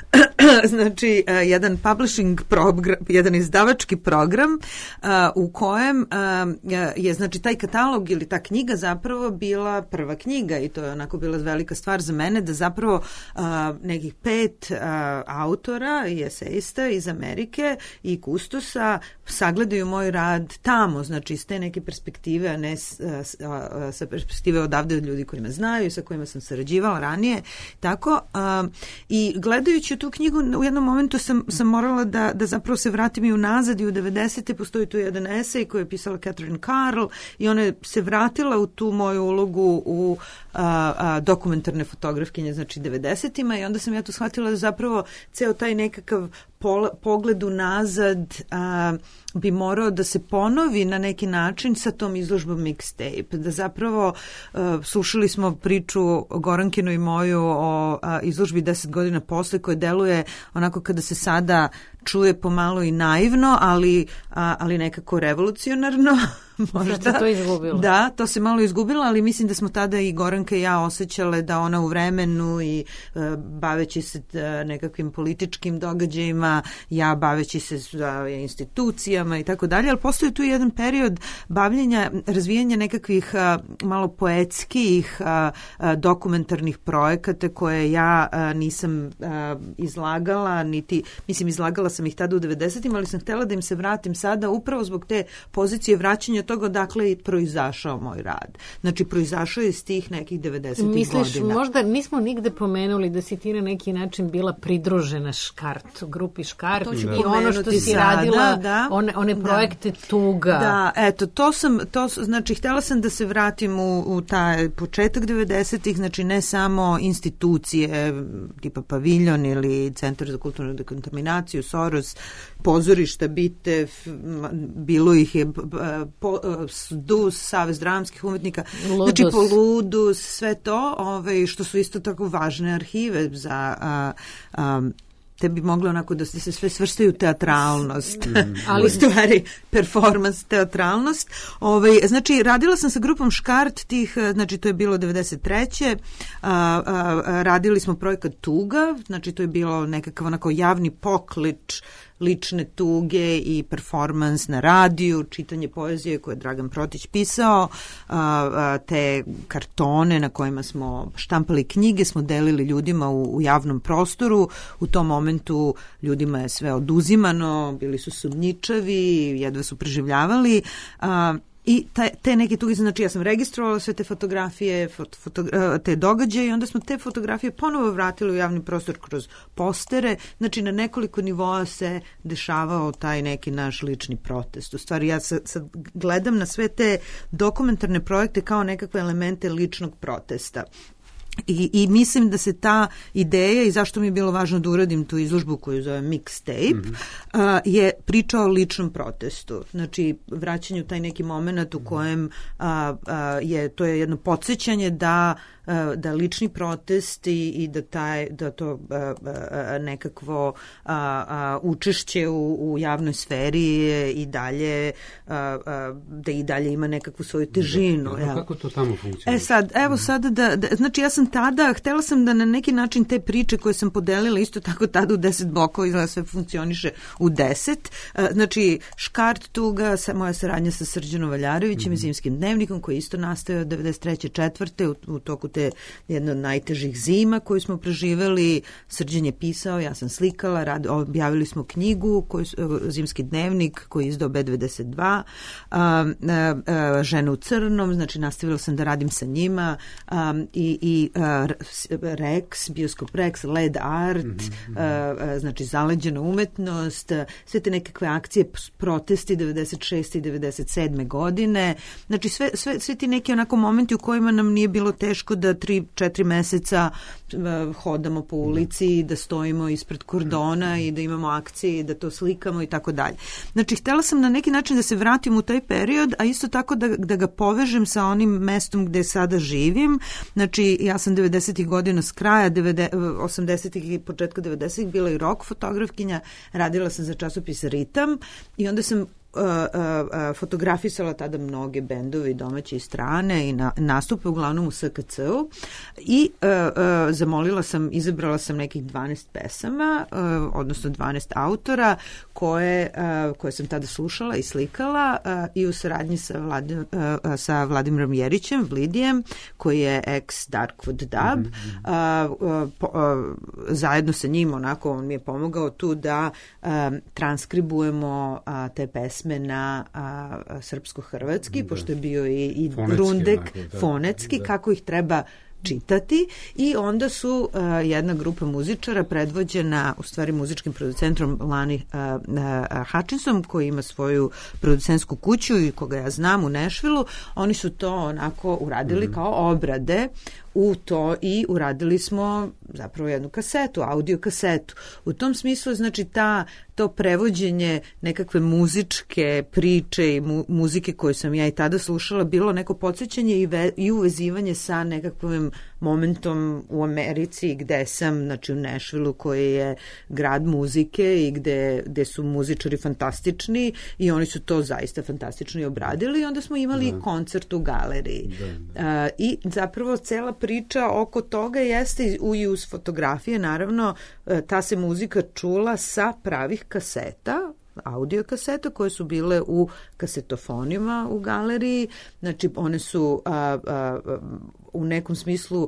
Speaker 5: Znači, uh, jedan publishing program, jedan izdavački program uh, u kojem uh, je, znači, taj katalog ili ta knjiga zapravo bila prva knjiga i to je onako bila velika stvar za mene da zapravo uh, nekih pet uh, autora i esejista iz Amerike i kustosa sagledaju moj rad tamo, znači iz te neke perspektive, a ne s, s, a, sa perspektive odavde od ljudi koji me znaju i sa kojima kojima sam sarađivala ranije, tako, a, i gledajući tu knjigu, u jednom momentu sam, sam morala da, da zapravo se vratim i unazad i u devedesete. Postoji tu jedan esej koji je pisala Catherine Carl i ona je se vratila u tu moju ulogu u a, a, dokumentarne fotografkinje, znači devedesetima, i onda sam ja tu shvatila da zapravo ceo taj nekakav pol, pogled unazad a, bi morao da se ponovi na neki način sa tom izložbom Mixtape. Da zapravo uh, slušali smo priču Gorankinu i moju o uh, izložbi deset godina posle, koja deluje onako kada se sada čuje pomalo i naivno, ali, a, ali nekako revolucionarno. Možda.
Speaker 2: Sad se to izgubilo.
Speaker 5: Da, to se malo izgubilo, ali mislim da smo tada i Goranka i ja osjećale da ona u vremenu i uh, baveći se uh, nekakvim političkim događajima, ja baveći se uh, institucijama i tako dalje, ali postoji tu jedan period bavljenja, razvijanja nekakvih uh, malo poetskih uh, uh, dokumentarnih projekata koje ja uh, nisam uh, izlagala, niti, mislim, izlagala sam ih tada u devedesetim, ali sam htjela da im se vratim sada upravo zbog te pozicije vraćanja toga odakle je proizašao moj rad. Znači, proizašao je iz tih nekih devedesetih godina.
Speaker 2: Misliš, možda nismo nigde pomenuli da si ti na neki način bila pridružena Škart, grupi Škart, i ono što si sada radila, da, one, one projekte da. Tuga.
Speaker 5: Da, eto, to sam, to, znači, htjela sam da se vratim u, u taj početak devedesetih, znači ne samo institucije tipa Paviljon ili Centar za kulturnu dekontaminaciju, Soros, pozorišta, Bitev, bilo ih je po, Dus, Savez dramskih umetnika,
Speaker 2: Ludus.
Speaker 5: Znači Poludus, sve to, ove, što su isto tako važne arhive za a, a, te bi moglo onako da se sve svrstaju teatralnost, mm, ali u stvari performans, teatralnost. Ovaj, znači, radila sam sa grupom Škart tih, znači to je bilo devedeset treće A, a, radili smo projekat Tuga, znači to je bilo nekakav onako javni poklič lične tuge i performans na radiju, čitanje poezije koje je Dragan Protić pisao, a, a, te kartone na kojima smo štampali knjige, smo delili ljudima u, u javnom prostoru. U tom momentu ljudima je sve oduzimano, bili su sumnjičavi, jedva su preživljavali. A, I te, te neke tuge, znači ja sam registrovala sve te fotografije, foto, foto, te događaje i onda smo te fotografije ponovo vratili u javni prostor kroz postere. Znači na nekoliko nivoa se dešavao taj neki naš lični protest. U stvari ja sad, sad gledam na sve te dokumentarne projekte kao nekakve elemente ličnog protesta. I, I mislim da se ta ideja i zašto mi je bilo važno da uradim tu izložbu koju zove Mixtape, mm-hmm. a, je priča o ličnom protestu. Znači, vraćanju taj neki moment u kojem a, a, je, to je jedno podsjećanje da da lični protest i, i da, taj, da to a, a, nekakvo a, a, učešće u, u javnoj sferi je i dalje a, a, da i dalje ima nekakvu svoju težinu.
Speaker 6: Da, ja. Kako to tamo funkcionira?
Speaker 5: E sad, evo sada da, da, znači ja sam tada, htela sam da na neki način te priče koje sam podelila isto tako tada u deset blokova izgleda sve funkcioniše u deset. A, znači Škart Tuga, moja saradnja sa Srđanom Valjarevićem i mm-hmm. Zimskim dnevnikom koji isto nastaje od devedeset treće četvrte u, u toku te jedna od najtežih zima koju smo preživeli. Srđan je pisao, ja sam slikala, rad, objavili smo knjigu, koju, Zimski dnevnik koji je izdao B devedeset dva, a, a, a, Žene u crnom, znači nastavila sam da radim sa njima a, i, i a, Rex, Bioskop Rex, Led Art, mm-hmm. a, a, znači zaleđena umetnost, a, sve te nekakve akcije, protesti devedeset šeste i devedeset sedme godine, znači sve, sve, sve ti neki onako momenti u kojima nam nije bilo teško da tri, četiri meseca uh, hodamo po ulici, da stojimo ispred kordona i da imamo akcije i da to slikamo i tako dalje. Znači, htjela sam na neki način da se vratim u taj period, a isto tako da, da ga povežem sa onim mestom gde sada živim. Znači, ja sam devedesetih godina s kraja osamdesetih i početka devedesetih bila i rock fotografkinja, radila sam za časopis Ritam i onda sam Uh, uh, fotografisala tada mnoge bendove domaće i strane i na, nastupe uglavnom u S K C-u i uh, uh, zamolila sam, izabrala sam nekih dvanaest pesama, uh, odnosno dvanaest autora koje, uh, koje sam tada slušala i slikala uh, i u saradnji sa, Vladim, uh, sa Vladimirom Jerićem, Vlidijem, koji je ex Darkwood Dub. Mm-hmm. Uh, uh, po, uh, zajedno sa njim, onako, on mi je pomogao tu da uh, transkribujemo uh, te pesme na a, a, srpsko-hrvatski, da. Pošto je bio i, i
Speaker 6: fonetski,
Speaker 5: Rundek
Speaker 6: onako, da.
Speaker 5: Fonetski,
Speaker 6: da.
Speaker 5: Kako ih treba čitati i onda su uh, jedna grupa muzičara predvođena u stvari muzičkim producentom Lani uh, uh, Hutchinson koji ima svoju producentsku kuću i koga ja znam u Nashvilleu, oni su to onako uradili mm-hmm. kao obrade u to i uradili smo zapravo jednu kasetu, audio kasetu. U tom smislu znači ta to prevođenje nekakve muzičke priče i mu, muzike koju sam ja i tada slušala bilo neko podsjećanje i, ve, i uvezivanje sa nekakvim momentom u Americi gde sam, znači u Nashvilleu koji je grad muzike i gde, gde su muzičari fantastični i oni su to zaista fantastično obradili i onda smo imali da. koncert u galeriji. Da, da. Uh, I zapravo cela priča oko toga jeste i uz fotografije, naravno ta se muzika čula sa pravih kaseta, audio kaseta koje su bile u kasetofonima u galeriji, znači one su a, a, u nekom smislu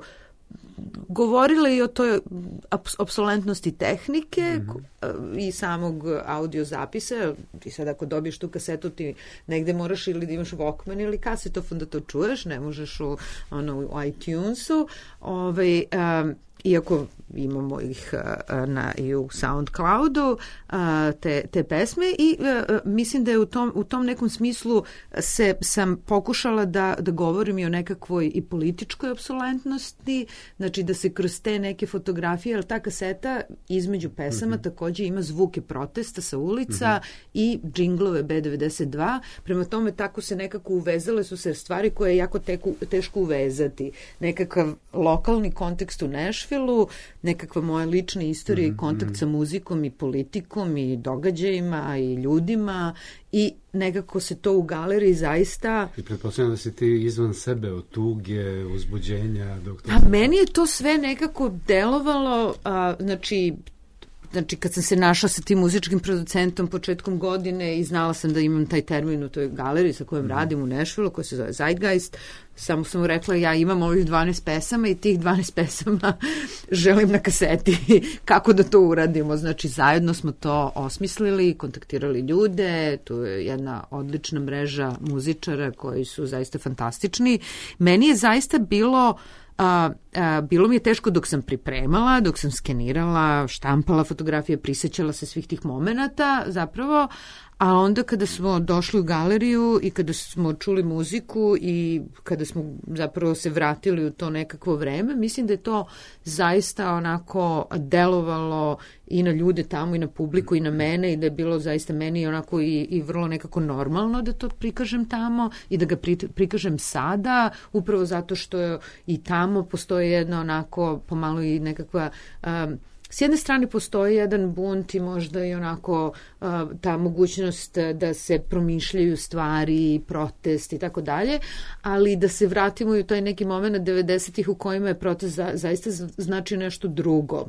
Speaker 5: govorile i o toj apsolentnosti tehnike mm-hmm. i samog audio zapisa. Ti sad ako dobiješ tu kasetu ti negde moraš ili da imaš Walkman ili kasetofon da to čuješ, ne možeš u, ono, u iTunesu. Ovaj, um, iako imamo ih uh, na, i u SoundCloudu uh, te, te pesme i uh, mislim da je u tom, u tom nekom smislu se sam pokušala da, da govorim i o nekakvoj i političkoj apsolentnosti, znači da se kroz te neke fotografije, ali ta kaseta između pesama mm-hmm. takođe ima zvuke protesta sa ulica mm-hmm. i džinglove B devedeset dva, prema tome tako se nekako uvezale su se stvari koje je jako teku, teško uvezati. Nekakav lokalni kontekst u Nashvilleu, nekakva moja lična istorija mm-hmm. i kontakt sa muzikom i politikom i događajima i ljudima i nekako se to u galeriji zaista...
Speaker 6: I pretpostavljam da si ti izvan sebe od tuge, uzbuđenja... Dok to...
Speaker 5: A meni je to sve nekako delovalo, a, znači... Znači, kad sam se našla sa tim muzičkim producentom početkom godine i znala sam da imam taj termin u toj galeriji sa kojom mm. radim u Nashvilleu, koja se zove Zeitgeist, samo sam mu rekla ja imam ovih dvanaest pesama i tih dvanaest pesama želim na kaseti. Kako da to uradimo? Znači, zajedno smo to osmislili, kontaktirali ljude, tu je jedna odlična mreža muzičara koji su zaista fantastični. Meni je zaista bilo... A, a, bilo mi je teško dok sam pripremala, dok sam skenirala, štampala fotografije, prisjećala se svih tih momenata zapravo, a onda kada smo došli u galeriju i kada smo čuli muziku i kada smo zapravo se vratili u to nekakvo vreme, mislim da je to zaista onako delovalo i na ljude tamo i na publiku i na mene i da je bilo zaista meni onako i, i vrlo nekako normalno da to prikažem tamo i da ga pri, prikažem sada, upravo zato što i tamo postoji jedna onako pomalo i nekakva... Um, S jedne strane postoji jedan bunt i možda i onako uh, ta mogućnost da se promišljaju stvari, protest i tako dalje, ali da se vratimo i u taj neki moment devedesetih u kojima je protest za, zaista znači nešto drugo.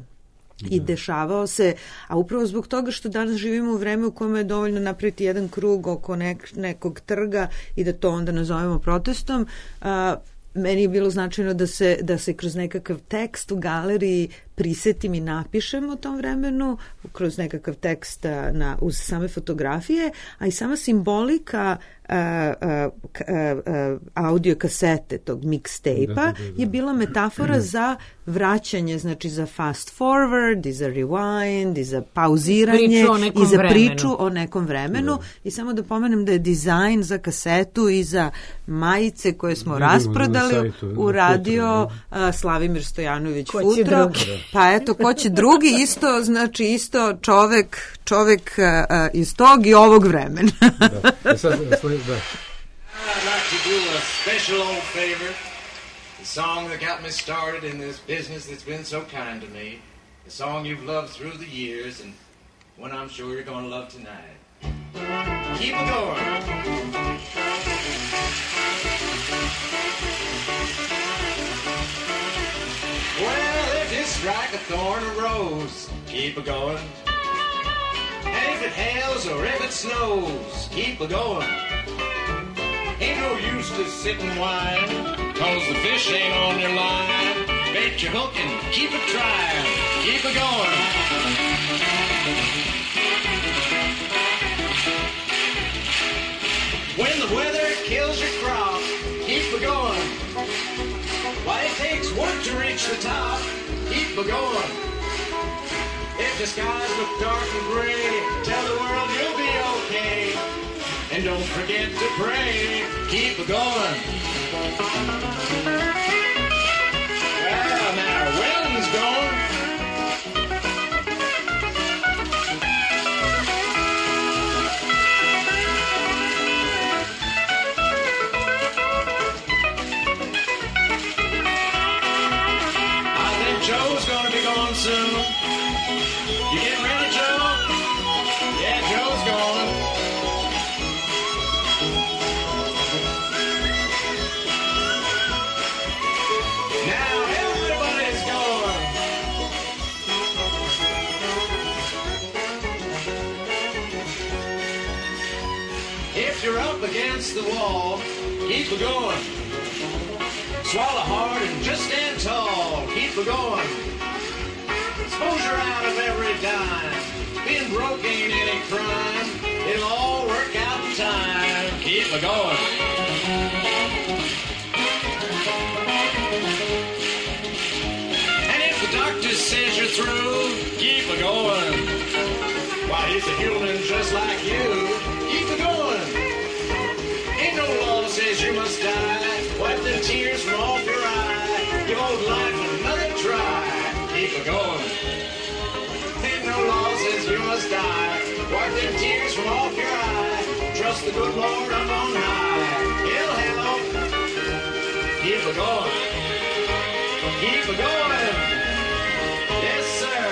Speaker 5: I dešavao se, a upravo zbog toga što danas živimo u vreme u kojem je dovoljno napraviti jedan krug oko nek, nekog trga i da to onda nazovemo protestom, uh, meni je bilo značajno da se, da se kroz nekakav tekst u galeriji prisetim i napišem o tom vremenu, kroz nekakav tekst na, uz same fotografije, a i sama simbolika uh, uh, uh, audio kasete, tog mixtape-a, da, da, da, da. je bila metafora za vraćanje, znači za fast forward i za rewind i za pauziranje i za
Speaker 2: vremenu.
Speaker 5: priču o nekom vremenu. Da. I samo da pomenem da je dizajn za kasetu i za majice koje smo Vidimo rasprodali sajtu, uradio uh, Slavimir Stojanović
Speaker 2: ko
Speaker 5: Futro. Pa eto, ko će drugi isto, znači isto čovek, čovek uh, iz tog i ovog vremena.
Speaker 6: Da. E sad, sled, da.
Speaker 7: I'd like to do a special old favor. The song that got me started in this business that's been so kind to me. The song you've loved through the years and one I'm sure you're going to love tonight. Keep it going. Well, if you strike a thorn or rose, keep it going. And if it hails or if it snows, keep it going. Ain't no use to sit and whine, cause the fish ain't on your line. Bait your hook and keep it trying. Keep it going. When the weather kills your crop, keep it going. Why, if takes work to reach the top. Keep a-going. If the skies look dark and gray, tell the world you'll be okay. And don't forget to pray. Keep a-going. Well, now, wind's going. Joe's gonna be gone soon. You getting ready, Joe? Yeah, Joe's going. Now everybody's going. If you're up against the wall, keep it going. Swallow hard and just stand tall. Keep it going. Suppose you're out of every dime. Being broke ain't any crime. It'll all work out in time. Keep it going. And if the doctor says you're through, keep it going. Why, he's a human just like you. Keep it going. Ain't no law that says you must die. Wipe the tears from off your eye. Give old life another try. Keep it going. Ain't no law says you must die. Wipe them tears from off your eye. Trust the good Lord up on high. He'll help. Keep it going. Keep it going. Yes, sir.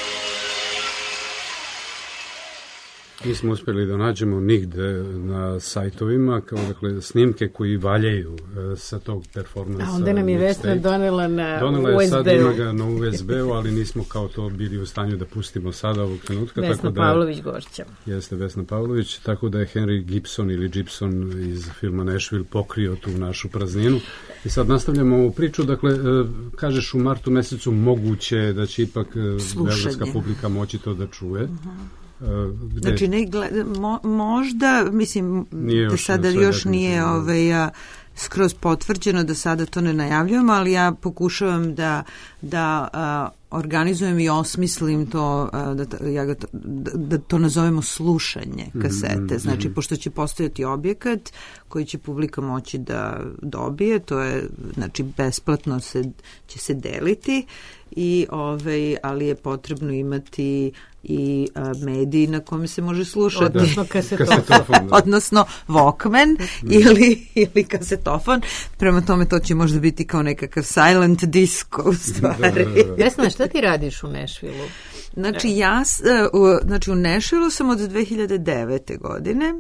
Speaker 6: Nismo uspjeli da nađemo nigde na sajtovima, kao dakle snimke koji valjaju e, sa tog performansa.
Speaker 2: A onda nam je Vesna donela na
Speaker 6: donela
Speaker 2: U
Speaker 6: je
Speaker 2: S B-u.
Speaker 6: sad, ima ga na U S B-u, ali nismo kao to bili u stanju da pustimo sada ovog trenutka.
Speaker 2: Vesna
Speaker 6: tako da,
Speaker 2: Pavlović gošća.
Speaker 6: Jeste Vesna Pavlović, tako da je Henry Gibson ili Gibson iz filma Nashville pokrio tu našu prazninu. I sad nastavljamo ovu priču, dakle, e, kažeš u martu mesecu moguće da će ipak e, beogradska publika moći to da čuje. Uh-huh. Gde?
Speaker 5: Znači, ne gleda, mo, možda, mislim,
Speaker 6: nije
Speaker 5: da sada još nije ovaj, a, skroz potvrđeno, da sada to ne najavljujemo, ali ja pokušavam da, da a, organizujem i osmislim to, a, da, ja ga to, da, da to nazovemo slušanje kasete. Mm-hmm. Znači, pošto će postojati objekat koji će publika moći da dobije, to je, znači, besplatno se, će se deliti, i ovaj, ali je potrebno imati i a, mediji na kome se može slušati.
Speaker 2: Odnosno kasetofon.
Speaker 5: Odnosno Walkman ili, ili kasetofon. Prema tome to će možda biti kao nekakav silent disco u stvari.
Speaker 2: Vesna, šta ti radiš u Nashvilleu?
Speaker 5: Znači, ja, u, znači u Nashvilleu sam od dve hiljade devete godine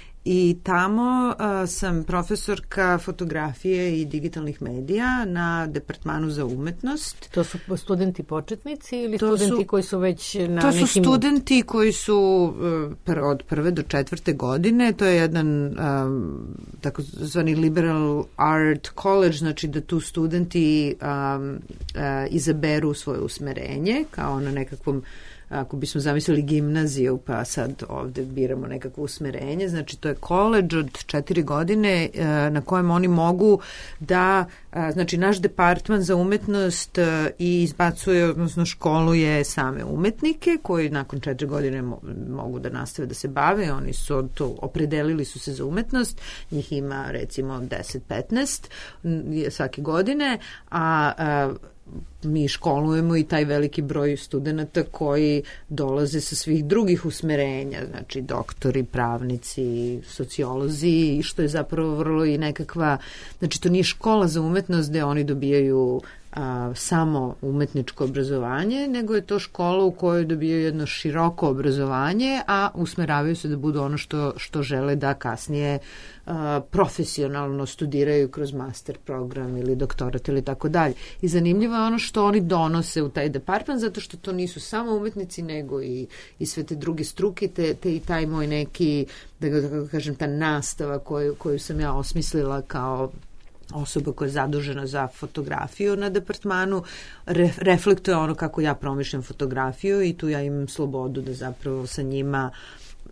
Speaker 5: i tamo a, sam profesorka fotografije i digitalnih medija na departmanu za umetnost.
Speaker 2: To su studenti početnici ili
Speaker 5: to
Speaker 2: studenti
Speaker 5: su,
Speaker 2: koji su već na nekim...
Speaker 5: To su studenti koji su pr, od prve do četvrte godine. To je jedan um, takozvani liberal art college, znači da tu studenti um, uh, izaberu svoje usmerenje kao na nekakvom, ako bismo zamislili gimnaziju, pa sad ovde biramo nekakvo usmerenje, znači to je koledž od četiri godine na kojem oni mogu da, znači naš departman za umetnost i izbacuje, odnosno školuje same umetnike koji nakon četiri godine mogu da nastave da se bave, oni su to, opredelili su se za umetnost, njih ima recimo deset petnaest svake godine, a, a mi školujemo i taj veliki broj studenta koji dolaze sa svih drugih usmerenja, znači doktori, pravnici, sociolozi, što je zapravo vrlo i nekakva, znači to nije škola za umetnost gde oni dobijaju a, samo umetničko obrazovanje, nego je to škola u kojoj dobijaju jedno široko obrazovanje, a usmeravaju se da budu ono što, što žele da kasnije a, profesionalno studiraju kroz master program ili doktorat ili tako dalje. I zanimljivo je ono što oni donose u taj departman, zato što to nisu samo umetnici, nego i, i sve te druge struke, te, te i taj moj neki, da ga da kažem, ta nastava koju, koju sam ja osmislila kao osoba koja je zadužena za fotografiju na departmanu, re, reflektuje ono kako ja promišljam fotografiju i tu ja imam slobodu da zapravo sa njima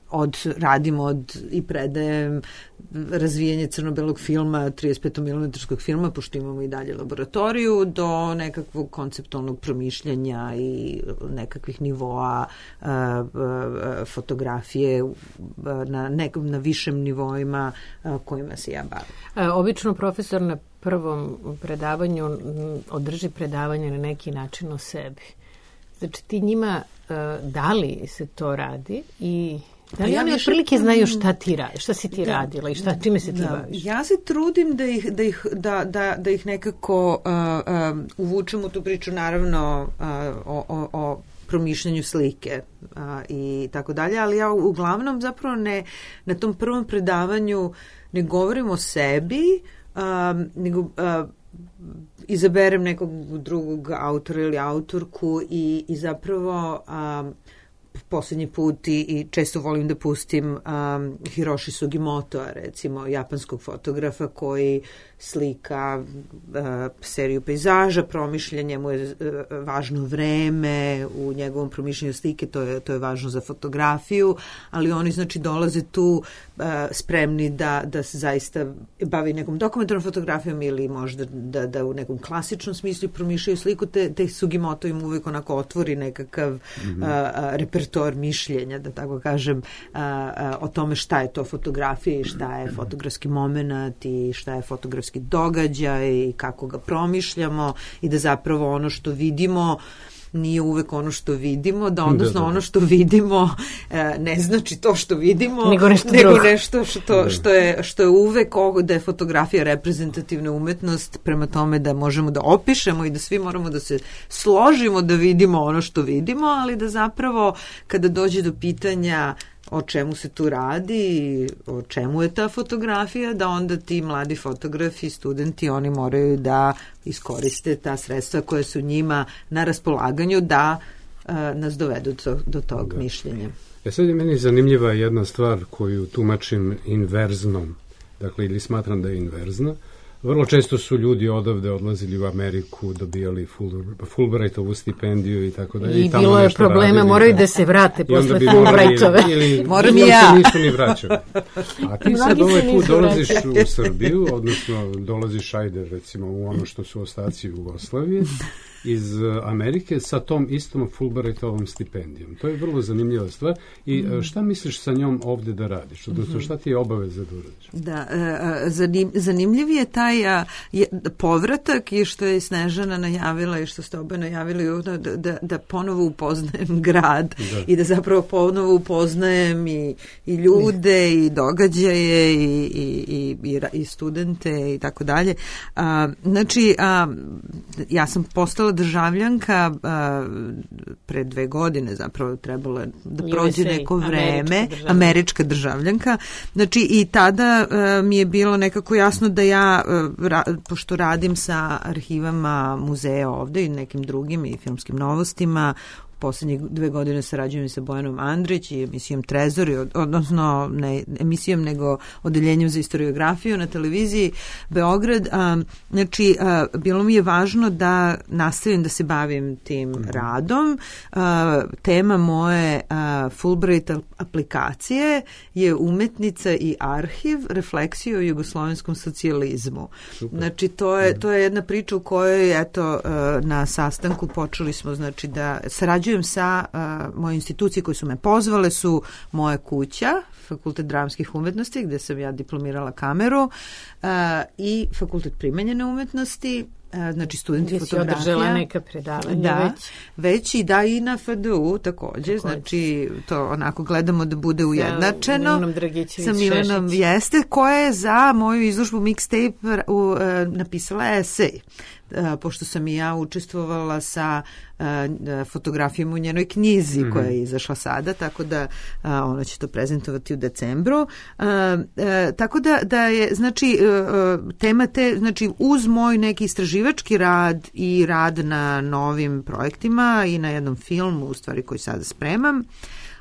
Speaker 5: od, radim od i predajem razvijanje crno-belog filma, trideset pet milimetarskog filma, pošto imamo i dalje laboratoriju, do nekakvog konceptualnog promišljanja i nekakvih nivoa a, a, fotografije na, nekom, na višem nivoima a, kojima se ja bavim.
Speaker 2: A, obično profesor na prvom predavanju održi predavanje na neki način o sebi. Znači ti njima a, da li se to radi i da li ja oni otprilike znaju šta ti radiš, šta si ti da, radila i šta, čime se ti da, baviš?
Speaker 5: Ja se trudim da ih, da ih, da, da, da ih nekako uh, uh, uvučem u tu priču, naravno uh, o, o, o promišljanju slike uh, i tako dalje, ali ja uglavnom zapravo ne, na tom prvom predavanju ne govorim o sebi, uh, nego uh, izaberem nekog drugog autora ili autorku i, i zapravo um, poslednji put i, i često volim da pustim um, Hiroshi Sugimotoa, recimo japanskog fotografa koji slika uh, seriju pejzaža, promišljanje mu je uh, važno vreme, u njegovom promišljanju slike to je, to je važno za fotografiju, ali oni znači dolaze tu uh, spremni da, da se zaista bavi nekom dokumentarnom fotografijom ili možda da, da u nekom klasičnom smislu promišljaju sliku, te, te Sugimoto im uvijek onako otvori nekakav mm-hmm. uh, repertoar mišljenja, da tako kažem, uh, uh, o tome šta je to fotografija i šta je fotografski moment i šta je fotografski događaj i kako ga promišljamo i da zapravo ono što vidimo nije uvek ono što vidimo, da odnosno ono što vidimo e, ne znači to što vidimo,
Speaker 2: nego nešto,
Speaker 5: nego nešto što, što, je, što je uvek da je fotografija reprezentativna umetnost, prema tome da možemo da opišemo i da svi moramo da se složimo da vidimo ono što vidimo, ali da zapravo kada dođe do pitanja o čemu se tu radi, o čemu je ta fotografija, da onda ti mladi fotografi, studenti, oni moraju da iskoriste ta sredstva koje su njima na raspolaganju da uh, nas dovedu to, do tog da. mišljenja.
Speaker 6: E sad je meni zanimljiva jedna stvar koju tumačim inverznom, dakle ili smatram da je inverzna. Vrlo često su ljudi odavde odlazili u Ameriku, dobijali Fulbrightovu stipendiju i tako dalje.
Speaker 2: I, I bilo je problema, moraju da se vrate posle Fulbrightove.
Speaker 5: Moram i ja.
Speaker 6: Nisu ni vraćali. A ti sad ovaj put dolaziš u Srbiju, odnosno dolaziš, ajde recimo u ono što su ostaci Jugoslavije, iz Amerike sa tom istom Fulbrightovom stipendijom. To je vrlo zanimljiva stvar. I šta misliš sa njom ovde da radiš? Odnosno šta ti je obaveza da uradiš?
Speaker 5: Da, zanim, zanimljiv je taj a, je, povratak i što je Snežana najavila i što ste obe najavili da, da, da ponovo upoznajem grad da. i da zapravo ponovo upoznajem i, i ljude i događaje i, i, i, i, i studente i tako dalje. A, znači, a, ja sam postala državljanka a, pre dve godine, zapravo trebalo da prođe U S A, neko vreme, američka državljanka. američka državljanka. Znači i tada a, mi je bilo nekako jasno da ja, a, ra, pošto radim sa arhivama muzeja ovde i nekim drugim i filmskim novostima, poslednje dve godine sarađujem sa Bojanom Andrić i emisijom Trezor, odnosno ne emisijom nego odeljenjem za historiografiju na televiziji Beograd. A, znači, a, bilo mi je važno da nastavim da se bavim tim mm-hmm. radom. A, tema moje a, Fulbright aplikacije je umetnica i arhiv, refleksija o jugoslovenskom socijalizmu. Super. Znači, to je, to je jedna priča u kojoj, eto, na sastanku počeli smo, znači, da sarađujemo sa uh, moje institucije koje su me pozvale su Moja kuća, Fakultet dramskih umetnosti gde sam ja diplomirala kameru uh, i Fakultet primenjene umetnosti, uh, znači studenti gde fotografija. Gde si održala neka predavanja da, već? Već i da i na F D U takođe, takođe. Znači to onako gledamo da bude ujednačeno. Sa Milanom Dragićević Sa Milanom Šešić. Jeste, koja je za moju izložbu Mixtape uh, uh, napisala esej. Uh, pošto sam i ja učestvovala sa uh, fotografijom u njenoj knjizi mm-hmm. koja je izašla sada, tako da uh, ona će to prezentovati u decembru. Uh, uh, tako da, da je, znači, uh, tema te, znači, uz moj neki istraživački rad i rad na novim projektima i na jednom filmu, u stvari koji sada spremam,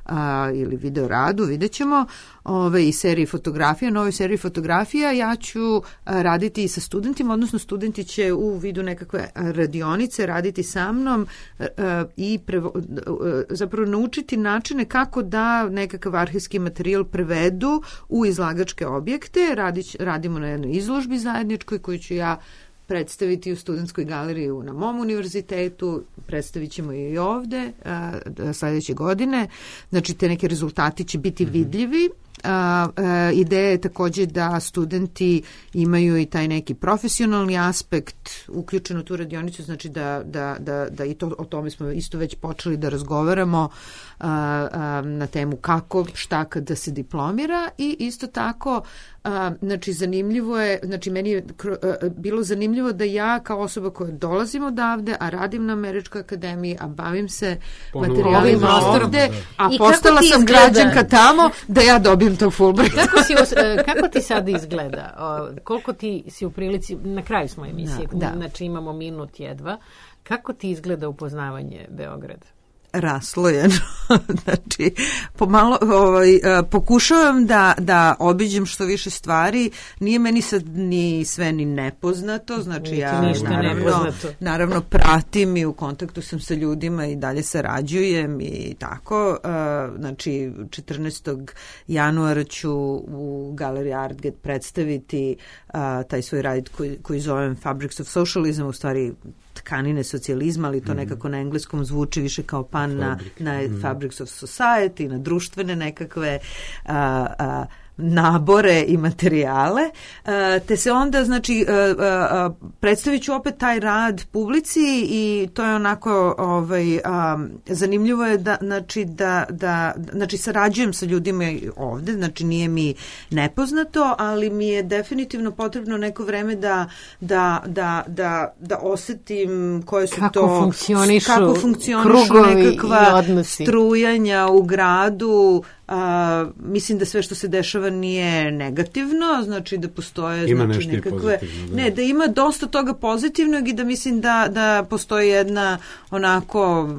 Speaker 5: a, ili video radu, vidjet ćemo, ove, i seriji fotografija, novoj seriji fotografija. Ja ću a, raditi i sa studentima, odnosno studenti će u vidu nekakve radionice raditi sa mnom a, i prevo, a, zapravo naučiti načine kako da nekakav arhivski materijal prevedu u izlagačke objekte. Radić, radimo na jednoj izložbi zajedničkoj koju ću ja predstaviti u Studentskoj galeriji na mom univerzitetu, predstavit ćemo i ovde a, sledeće godine. Znači, te neke rezultati će biti vidljivi. A, a, ideja je takođe da studenti imaju i taj neki profesionalni aspekt uključen u tu radionicu, znači da, da, da, da i to, o tome smo isto već počeli da razgovaramo a, a, na temu kako, šta kada se diplomira i isto tako a, znači zanimljivo je, znači meni je a, bilo zanimljivo da ja kao osoba koja dolazim odavde, a radim na Američkoj akademiji, a bavim se
Speaker 6: Ponovo
Speaker 5: materijalima
Speaker 6: ovim
Speaker 5: ovde, a
Speaker 2: I
Speaker 5: postala sam
Speaker 2: izgleda?
Speaker 5: građanka tamo, da ja dobijem tog Fulbrighta.
Speaker 2: Kako, si, os- e, kako ti sada izgleda? O, koliko ti si u prilici, na kraju smo emisije,
Speaker 5: Da, da.
Speaker 2: znači imamo minut jedva, kako ti izgleda upoznavanje Beograda?
Speaker 5: Raslojeno. Znači, pomalo, ovaj, uh, pokušavam da, da obiđem što više stvari. Nije meni sad ni sve ni nepoznato, znači
Speaker 2: Niti
Speaker 5: ja
Speaker 2: ništa
Speaker 5: naravno,
Speaker 2: nepoznato.
Speaker 5: naravno pratim i u kontaktu sam sa ljudima i dalje sarađujem i tako. Uh, znači, četrnaestog januara ću u Galeriji Artget predstaviti uh, taj svoj rad koji, koji zovem Fabrics of Socialism, u stvari tkanine socijalizma, ali to mm. nekako na engleskom zvuči više kao pan na, na mm. Fabrics of Society, na društvene nekakve a, a, nabore i materijale, e, te se onda, znači, e, e, predstavit ću opet taj rad publici i to je onako, ovaj, a, zanimljivo je da, znači, da, da, znači, sarađujem sa ljudima ovde, znači, nije mi nepoznato, ali mi je definitivno potrebno neko vreme da, da, da, da, da osetim koje su
Speaker 2: kako
Speaker 5: to,
Speaker 2: funkcionišu
Speaker 5: kako funkcionišu nekakva strujanja u gradu. A, mislim da sve što se dešava nije negativno, znači da postoje
Speaker 6: ima
Speaker 5: znači,
Speaker 6: nešto
Speaker 5: nekakve,
Speaker 6: pozitivno. Da.
Speaker 5: Ne, da ima dosta toga pozitivnog i da mislim da, da postoji jedna onako,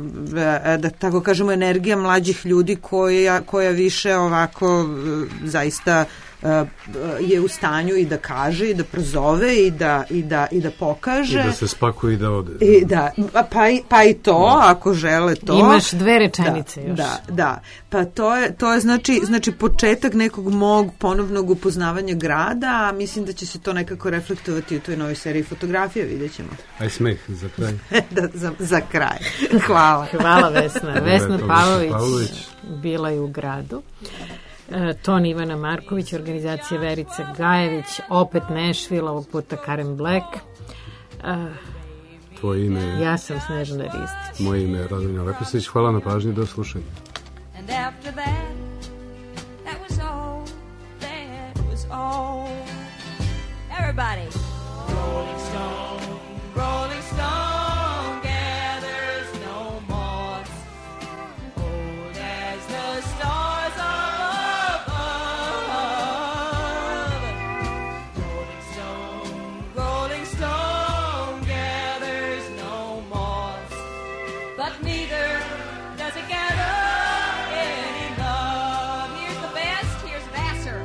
Speaker 5: da tako kažemo, energija mlađih ljudi koja, koja više ovako zaista je u stanju i da kaže i da prozove i da, i da, i da pokaže.
Speaker 6: I da se spakuje i da ode.
Speaker 5: I da, pa, i, pa i to, da. Ako žele to.
Speaker 2: Imaš dve rečenice
Speaker 5: da,
Speaker 2: još.
Speaker 5: Da, da. Pa to je, to je znači, znači početak nekog mog ponovnog upoznavanja grada, a mislim da će se to nekako reflektovati u toj novoj seriji fotografija, vidjet ćemo.
Speaker 6: Aj smeh za kraj.
Speaker 5: da, za, za kraj. Hvala.
Speaker 2: Hvala Vesna. Vesna Pavlović,
Speaker 6: Pavlović
Speaker 2: bila je u gradu. E, ton Ivana Marković, organizacija Verica Gajević, opet Nashville, ovog puta Karen Black. E,
Speaker 6: Tvoje ime?
Speaker 2: Ja sam Snežana Ristić.
Speaker 6: Moje ime je Radomir Leposić. Hvala na pažnji, do slušanja.
Speaker 8: And after that, that was all, that was all. Everybody. Rolling Stone, Rolling Stone gathers no moss, old as the stars above. Rolling Stone, Rolling Stone gathers no moss, but neither does it gather any love. Here's the best, here's Vassar.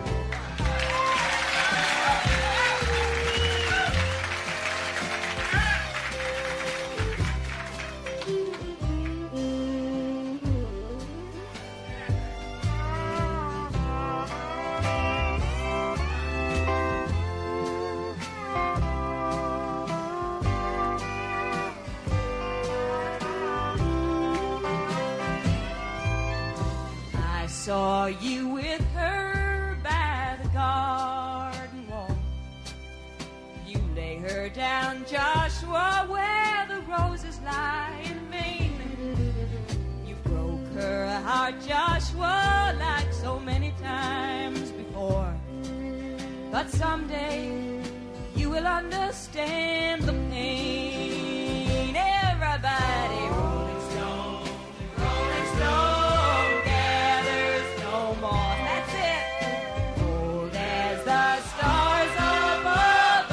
Speaker 8: I saw you with her by the garden wall. You lay her down, Joshua, where the roses lie in Maine. You broke her heart, Joshua, like so many times before. But someday you will understand the pain. Everybody, Rolling Stone, Rolling Stone gathers no more. That's it. Old as the stars above.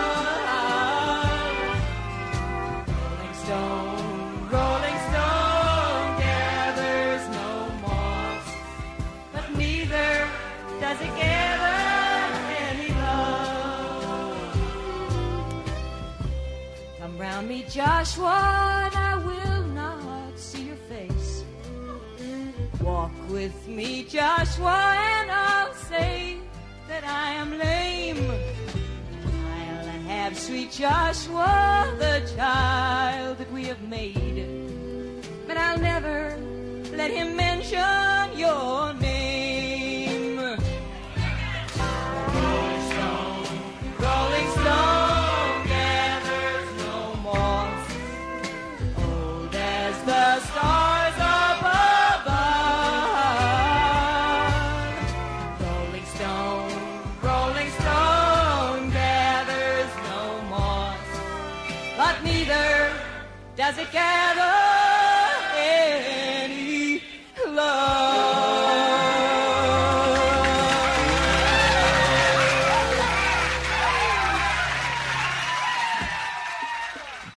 Speaker 8: Rolling Stone, Rolling Stone gathers no moss, Joshua, and I will not see your face. Walk with me, Joshua, and I'll say that I am lame. I'll have sweet Joshua, the child that we have made, but I'll never let him mention your name. Rolling stone, rolling stone, gathers no moss, old as the stars above. Rolling stone, rolling stone, gathers no moss, but neither does it gather